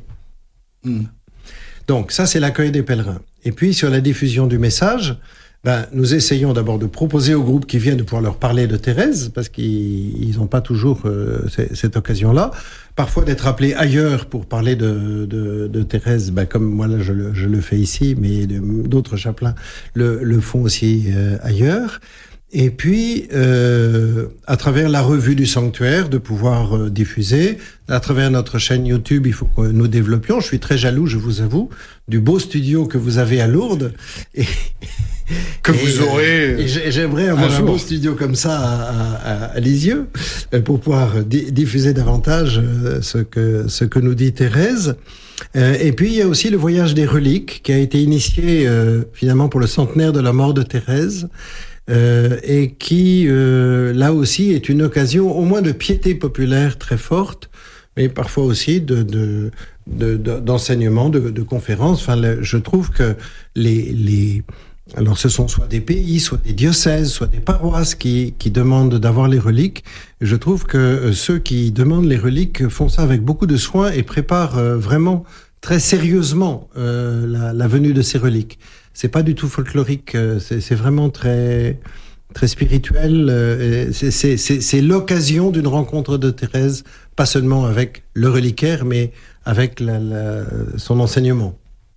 Mm. Donc ça, c'est l'accueil des pèlerins. Et puis sur la diffusion du message, ben, nous essayons d'abord de proposer aux groupes qui viennent de pouvoir leur parler de Thérèse, parce qu'ils n'ont pas toujours euh, cette occasion-là. Parfois d'être appelés ailleurs pour parler de, de, de Thérèse, ben, comme moi là je le, je le fais ici, mais de, d'autres chapelains le, le font aussi euh, ailleurs. Et puis, euh, à travers la revue du sanctuaire, de pouvoir euh, diffuser, à travers notre chaîne YouTube, il faut que nous développions. Je suis très jaloux, je vous avoue, du beau studio que vous avez à Lourdes. Et, que et, vous aurez... Et j'aimerais avoir un, un beau studio comme ça à, à, à Lisieux, pour pouvoir di- diffuser davantage ce que, ce que nous dit Thérèse. Euh, et puis, il y a aussi le voyage des reliques, qui a été initié euh, finalement pour le centenaire de la mort de Thérèse. Euh, et qui, euh, là aussi, est une occasion au moins de piété populaire très forte, mais parfois aussi de, de, de, de, d'enseignement, de, de conférences. Enfin, le, je trouve que les, les... Alors, ce sont soit des pays, soit des diocèses, soit des paroisses qui, qui demandent d'avoir les reliques. Je trouve que euh, ceux qui demandent les reliques font ça avec beaucoup de soin et préparent euh, vraiment très sérieusement euh, la, la venue de ces reliques. C'est pas du tout folklorique, c'est, c'est vraiment très, très spirituel. C'est, c'est, c'est, c'est l'occasion d'une rencontre de Thérèse, pas seulement avec le reliquaire, mais avec la, la, son enseignement.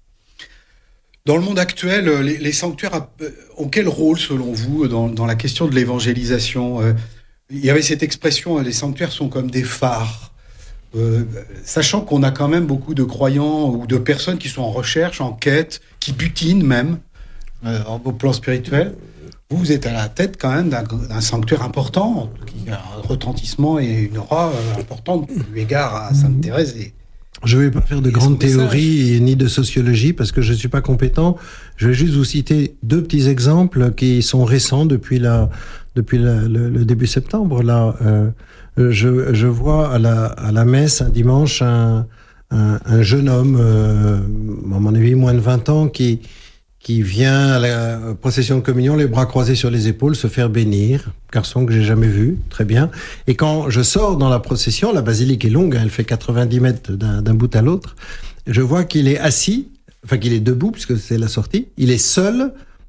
Dans le monde actuel, les, les sanctuaires ont quel rôle, selon vous, dans, dans la question de l'évangélisation ? Il y avait cette expression, les sanctuaires sont comme des phares. Euh, sachant qu'on a quand même beaucoup de croyants ou de personnes qui sont en recherche, en quête, qui butinent même euh, au plan spirituel. Vous, vous êtes à la tête quand même d'un, d'un sanctuaire important, qui a un retentissement et une aura euh, importante eu égard à Sainte Thérèse. Et, je ne vais pas faire de grandes théories ni de sociologie parce que je ne suis pas compétent. Je vais juste vous citer deux petits exemples qui sont récents depuis, la, depuis la, le, le début septembre. Là, euh, Je, je vois à la, à la messe un dimanche un, un, un jeune homme, euh, à mon avis moins de vingt ans, qui, qui vient à la procession de communion, les bras croisés sur les épaules, se faire bénir. Garçon que j'ai jamais vu, très bien. Et quand je sors dans la procession, la basilique est longue, hein, elle fait quatre-vingt-dix mètres d'un, d'un bout à l'autre, je vois qu'il est assis, enfin qu'il est debout, puisque c'est la sortie, il est seul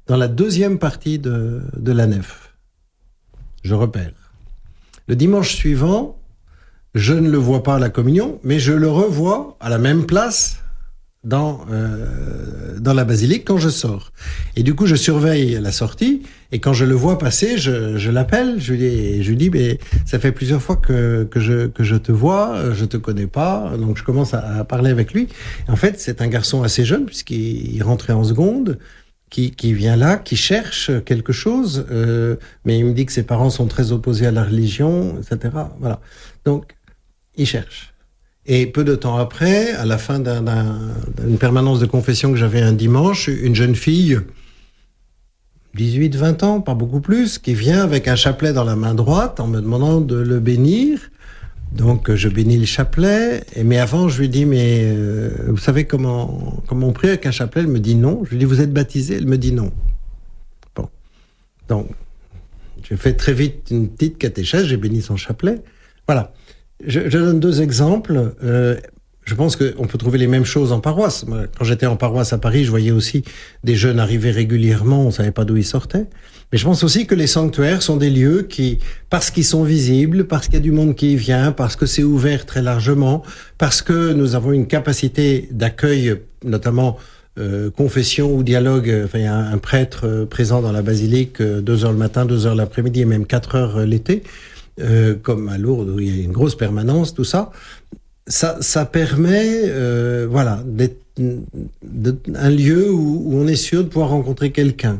dans la deuxième partie de, de la nef. Je repère. Le dimanche suivant, je ne le vois pas à la communion, mais je le revois à la même place dans, euh, dans la basilique quand je sors. Et du coup, je surveille la sortie, et quand je le vois passer, je, je l'appelle, je lui dis, je lui dis, mais ça fait plusieurs fois que, que, je, que je te vois, je te connais pas, donc je commence à, à parler avec lui. Et en fait, c'est un garçon assez jeune, puisqu'il rentrait en seconde, qui, qui vient là, qui cherche quelque chose, euh, mais il me dit que ses parents sont très opposés à la religion, et cetera. Voilà. Donc, il cherche. Et peu de temps après, à la fin d'un, d'un, d'une permanence de confession que j'avais un dimanche, une jeune fille, dix-huit vingt ans, pas beaucoup plus, qui vient avec un chapelet dans la main droite en me demandant de le bénir. Donc je bénis le chapelet, et, mais avant je lui dis, mais euh, vous savez comment, comment on prie avec un chapelet? Elle me dit non. Je lui dis, vous êtes baptisé? Elle me dit non. Bon. Donc, j'ai fait très vite une petite catéchèse, j'ai béni son chapelet. Voilà. Je, je donne deux exemples. Euh, je pense qu'on peut trouver les mêmes choses en paroisse. Moi, quand j'étais en paroisse à Paris, je voyais aussi des jeunes arriver régulièrement, on ne savait pas d'où ils sortaient. Mais je pense aussi que les sanctuaires sont des lieux qui, parce qu'ils sont visibles, parce qu'il y a du monde qui y vient, parce que c'est ouvert très largement, parce que nous avons une capacité d'accueil, notamment euh, confession ou dialogue. Enfin, il y a un, un prêtre euh, présent dans la basilique, euh, deux heures le matin, deux heures l'après-midi et même quatre heures euh, l'été. Euh, comme à Lourdes où il y a une grosse permanence, tout ça, ça, ça permet, euh, voilà, d'être, d'être un lieu où, où on est sûr de pouvoir rencontrer quelqu'un.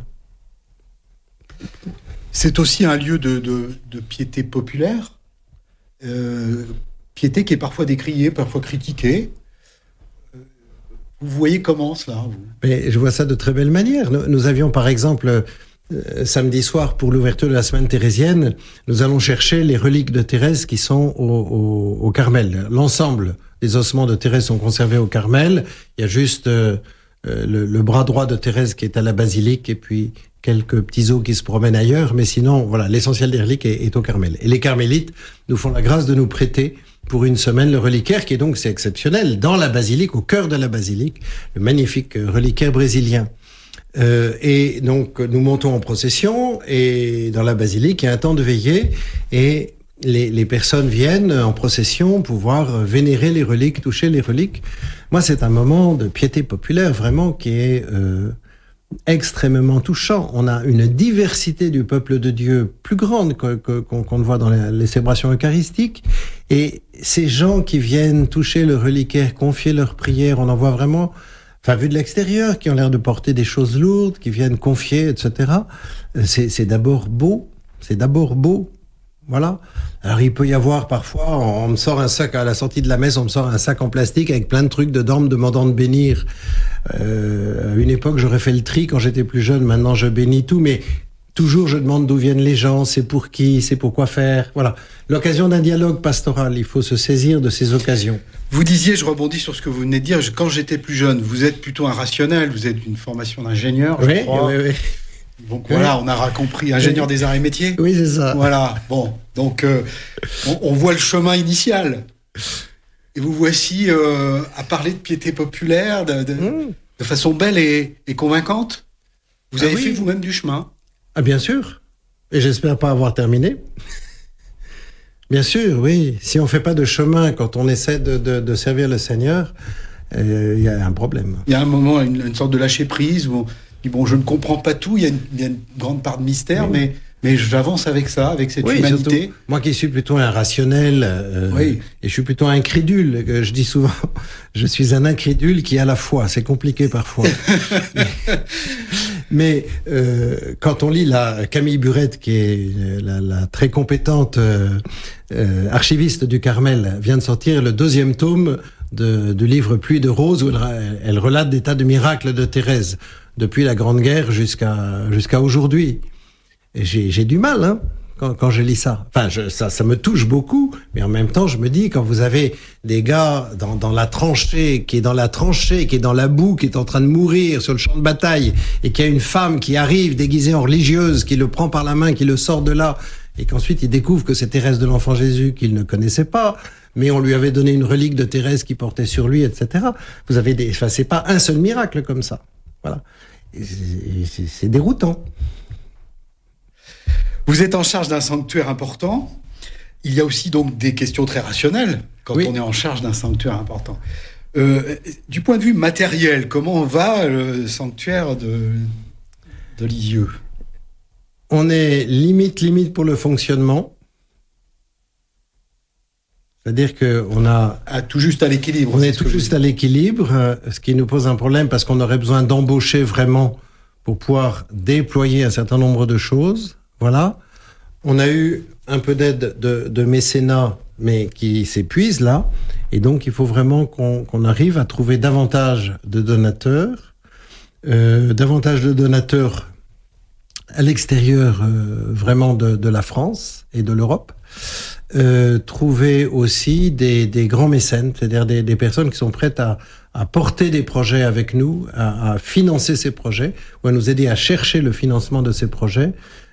C'est aussi un lieu de, de, de piété populaire, euh, piété qui est parfois décriée, parfois critiquée. Vous voyez comment cela, vous? Mais je vois ça de très belle manière. Nous, nous avions par exemple Euh, samedi soir, pour l'ouverture de la semaine thérésienne, nous allons chercher les reliques de Thérèse qui sont au, au, au Carmel. L'ensemble des ossements de Thérèse sont conservés au Carmel. Il y a juste euh, le, le bras droit de Thérèse qui est à la basilique et puis quelques petits os qui se promènent ailleurs. Mais sinon, voilà, l'essentiel des reliques est, est au Carmel. Et les carmélites nous font la grâce de nous prêter pour une semaine le reliquaire qui est donc, c'est exceptionnel, dans la basilique, au cœur de la basilique, le magnifique reliquaire brésilien. Euh, et donc, nous montons en procession, et dans la basilique, il y a un temps de veillée, et les, les personnes viennent en procession pouvoir vénérer les reliques, toucher les reliques. Moi, c'est un moment de piété populaire, vraiment, qui est euh, extrêmement touchant. On a une diversité du peuple de Dieu plus grande que, que, qu'on, qu'on voit dans les, les célébrations eucharistiques, et ces gens qui viennent toucher le reliquaire, confier leurs prières, on en voit vraiment... Enfin, vu de l'extérieur, qui ont l'air de porter des choses lourdes, qui viennent confier, et cetera. C'est, c'est d'abord beau. C'est d'abord beau. Voilà. Alors, il peut y avoir parfois, on, on me sort un sac, à la sortie de la messe, on me sort un sac en plastique avec plein de trucs dedans, me demandant de bénir. Euh, à une époque, j'aurais fait le tri quand j'étais plus jeune. Maintenant, je bénis tout, mais toujours, je demande d'où viennent les gens, c'est pour qui, c'est pour quoi faire. Voilà. L'occasion d'un dialogue pastoral, il faut se saisir de ces occasions. Vous disiez, je rebondis sur ce que vous venez de dire, quand j'étais plus jeune, vous êtes plutôt un rationnel, vous êtes une formation d'ingénieur, je oui, crois. Oui, oui. Donc voilà, on a compris, ingénieur des arts et métiers. Oui, c'est ça. Voilà, bon, donc euh, on, on voit le chemin initial. Et vous voici euh, à parler de piété populaire de, de, mmh. de façon belle et, et convaincante. Vous ah avez oui. fait vous-même du chemin. Ah bien sûr, et j'espère pas avoir terminé. Bien sûr, oui. Si on fait pas de chemin quand on essaie de, de, de servir le Seigneur, il euh, y a un problème. Il y a un moment, une, une sorte de lâcher prise où on dit bon, je ne comprends pas tout. Il y a une, il y a une grande part de mystère, oui. mais mais j'avance avec ça, avec cette oui, humanité. Surtout, moi qui suis plutôt un rationnel, euh, oui. et je suis plutôt incrédule. Je dis souvent, je suis un incrédule qui a la foi. C'est compliqué parfois. Mais euh, quand on lit la Camille Burette, qui est la, la très compétente euh, euh, archiviste du Carmel, vient de sortir le deuxième tome de, du livre Pluie de roses, où elle, elle relate des tas de miracles de Thérèse, depuis la Grande Guerre jusqu'à jusqu'à aujourd'hui. Et j'ai, j'ai du mal, hein, quand, quand je lis ça. Enfin, je, ça, ça me touche beaucoup, mais en même temps, je me dis, quand vous avez des gars dans, dans la tranchée, qui est dans la tranchée, qui est dans la boue, qui est en train de mourir sur le champ de bataille, et qu'il y a une femme qui arrive déguisée en religieuse, qui le prend par la main, qui le sort de là, et qu'ensuite il découvre que c'est Thérèse de l'Enfant Jésus qu'il ne connaissait pas, mais on lui avait donné une relique de Thérèse qui portait sur lui, et cetera. Vous avez des, enfin, c'est pas un seul miracle comme ça. Voilà. c'est, c'est déroutant. Vous êtes en charge d'un sanctuaire important. Il y a aussi donc des questions très rationnelles quand oui. on est en charge d'un sanctuaire important. Euh, du point de vue matériel, comment va le sanctuaire de, de Lisieux ? On est limite, limite pour le fonctionnement. C'est-à-dire qu'on a... Ah, tout juste à l'équilibre. On est tout juste à l'équilibre, ce qui nous pose un problème parce qu'on aurait besoin d'embaucher vraiment pour pouvoir déployer un certain nombre de choses. Voilà. On a eu un peu d'aide de, de mécénat, mais qui s'épuise là. Et donc, il faut vraiment qu'on, qu'on arrive à trouver davantage de donateurs, euh, davantage de donateurs à l'extérieur euh, vraiment de, de la France et de l'Europe. Euh, trouver aussi des, des grands mécènes, c'est-à-dire des, des personnes qui sont prêtes à, à porter des projets avec nous, à, à financer ces projets, ou à nous aider à chercher le financement de ces projets.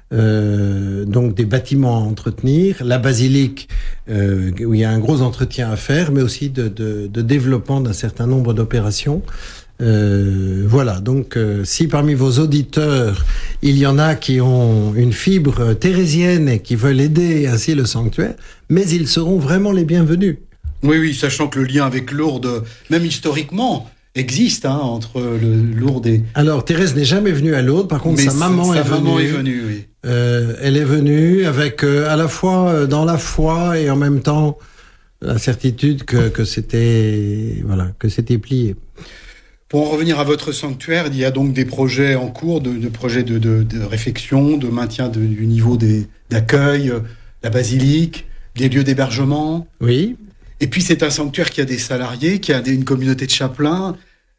Euh, donc des bâtiments à entretenir, la basilique euh, où il y a un gros entretien à faire, mais aussi de, de, de développement d'un certain nombre d'opérations. Euh, voilà, donc euh, si parmi vos auditeurs, il y en a qui ont une fibre thérésienne et qui veulent aider ainsi le sanctuaire, mais ils seront vraiment les bienvenus. Oui, oui, sachant que le lien avec Lourdes, même historiquement, existe hein, entre le Lourdes et... Alors, Thérèse n'est jamais venue à Lourdes, par contre, mais sa maman sa est venue. maman est venue, oui. Euh, elle est venue avec euh, à la fois euh, dans la foi et en même temps la certitude que, que c'était voilà que c'était plié. Pour en revenir à votre sanctuaire, il y a donc des projets en cours, de, de projets de, de, de réfection, de maintien de, du niveau des, d'accueil, la basilique, des lieux d'hébergement. Oui. Et puis c'est un sanctuaire qui a des salariés, qui a des, une communauté de chapelains.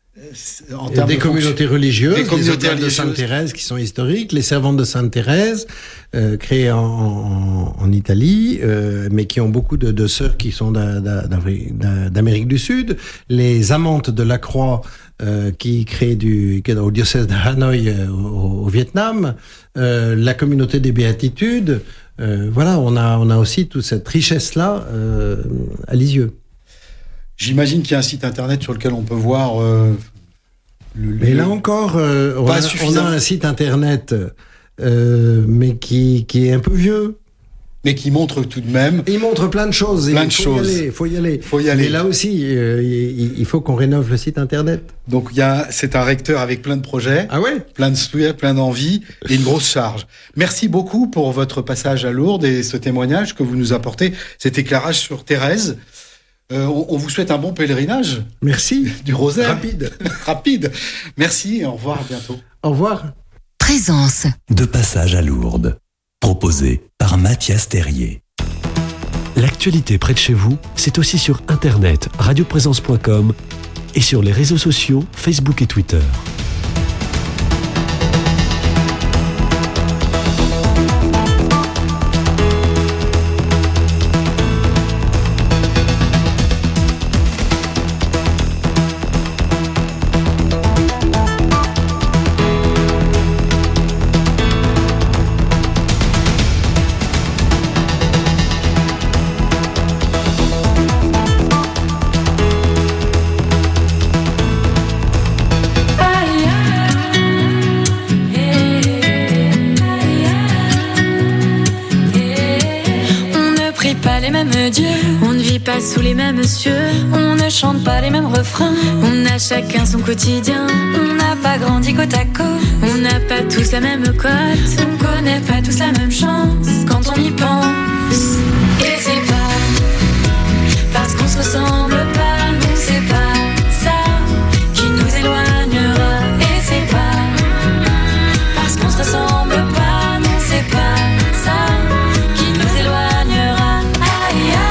En termes des de communautés religieuses, des communautés les de Sainte-Thérèse qui sont historiques, les servantes de Sainte-Thérèse, euh, créées en, en, en Italie, euh, mais qui ont beaucoup de, de sœurs qui sont d'a, d'a, d'Amérique du Sud, les amantes de la Croix euh, qui créent du, qui est au diocèse de Hanoï euh, au, au Vietnam, euh, la communauté des Béatitudes. Euh, voilà, on a, on a aussi toute cette richesse-là euh, à Lisieux. J'imagine qu'il y a un site internet sur lequel on peut voir. Euh, le, mais là encore, euh, on, a, on a un site internet, euh, mais qui, qui est un peu vieux. Mais qui montre tout de même. Il montre plein de choses. Plein il de faut choses. Il faut y aller. Faut y aller. Et là aussi, euh, il, il faut qu'on rénove le site internet. Donc il y a, c'est un recteur avec plein de projets. Ah ouais. Plein de souhaits, plein d'envies et une grosse charge. Merci beaucoup pour votre passage à Lourdes et ce témoignage que vous nous apportez, cet éclairage sur Thérèse. Euh, on, on vous souhaite un bon pèlerinage. Merci. Du rosaire. Rapide. Rapide. Merci et au revoir, à bientôt. Au revoir. Présence. De passage à Lourdes. Proposé par Mathias Terrier. L'actualité près de chez vous, c'est aussi sur internet, radioprésence point com et sur les réseaux sociaux, Facebook et Twitter. Pas sous les mêmes cieux, on ne chante pas les mêmes refrains, on a chacun son quotidien, on n'a pas grandi côte à côte, on n'a pas tous la même cote, on connaît pas tous la même chance quand on y pense. Et c'est pas parce qu'on se ressemble pas, non c'est pas ça qui nous éloignera. Et c'est pas parce qu'on se ressemble pas, non c'est pas ça qui nous éloignera. Aïe aïe.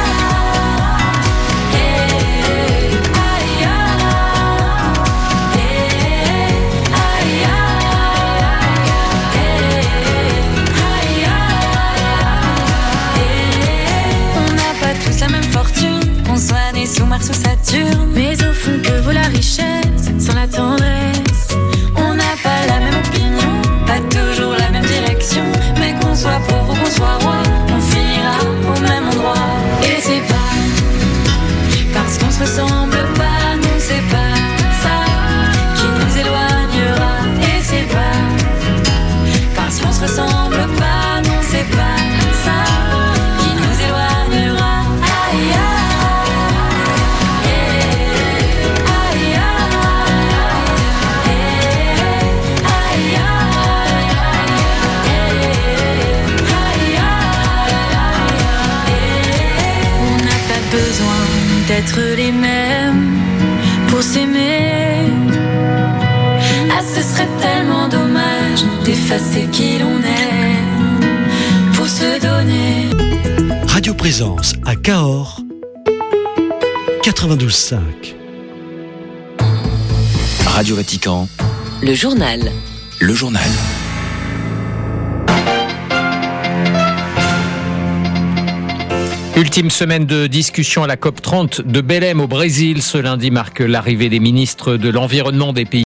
besoin d'être les mêmes pour s'aimer. Ah, ce serait tellement dommage d'effacer qui l'on est pour se donner. Radio Présence à Cahors, quatre-vingt-douze cinq. Radio Vatican. Le journal. Le journal. Ultime semaine de discussion à la COP trente de Belém au Brésil. Ce lundi marque l'arrivée des ministres de l'environnement des pays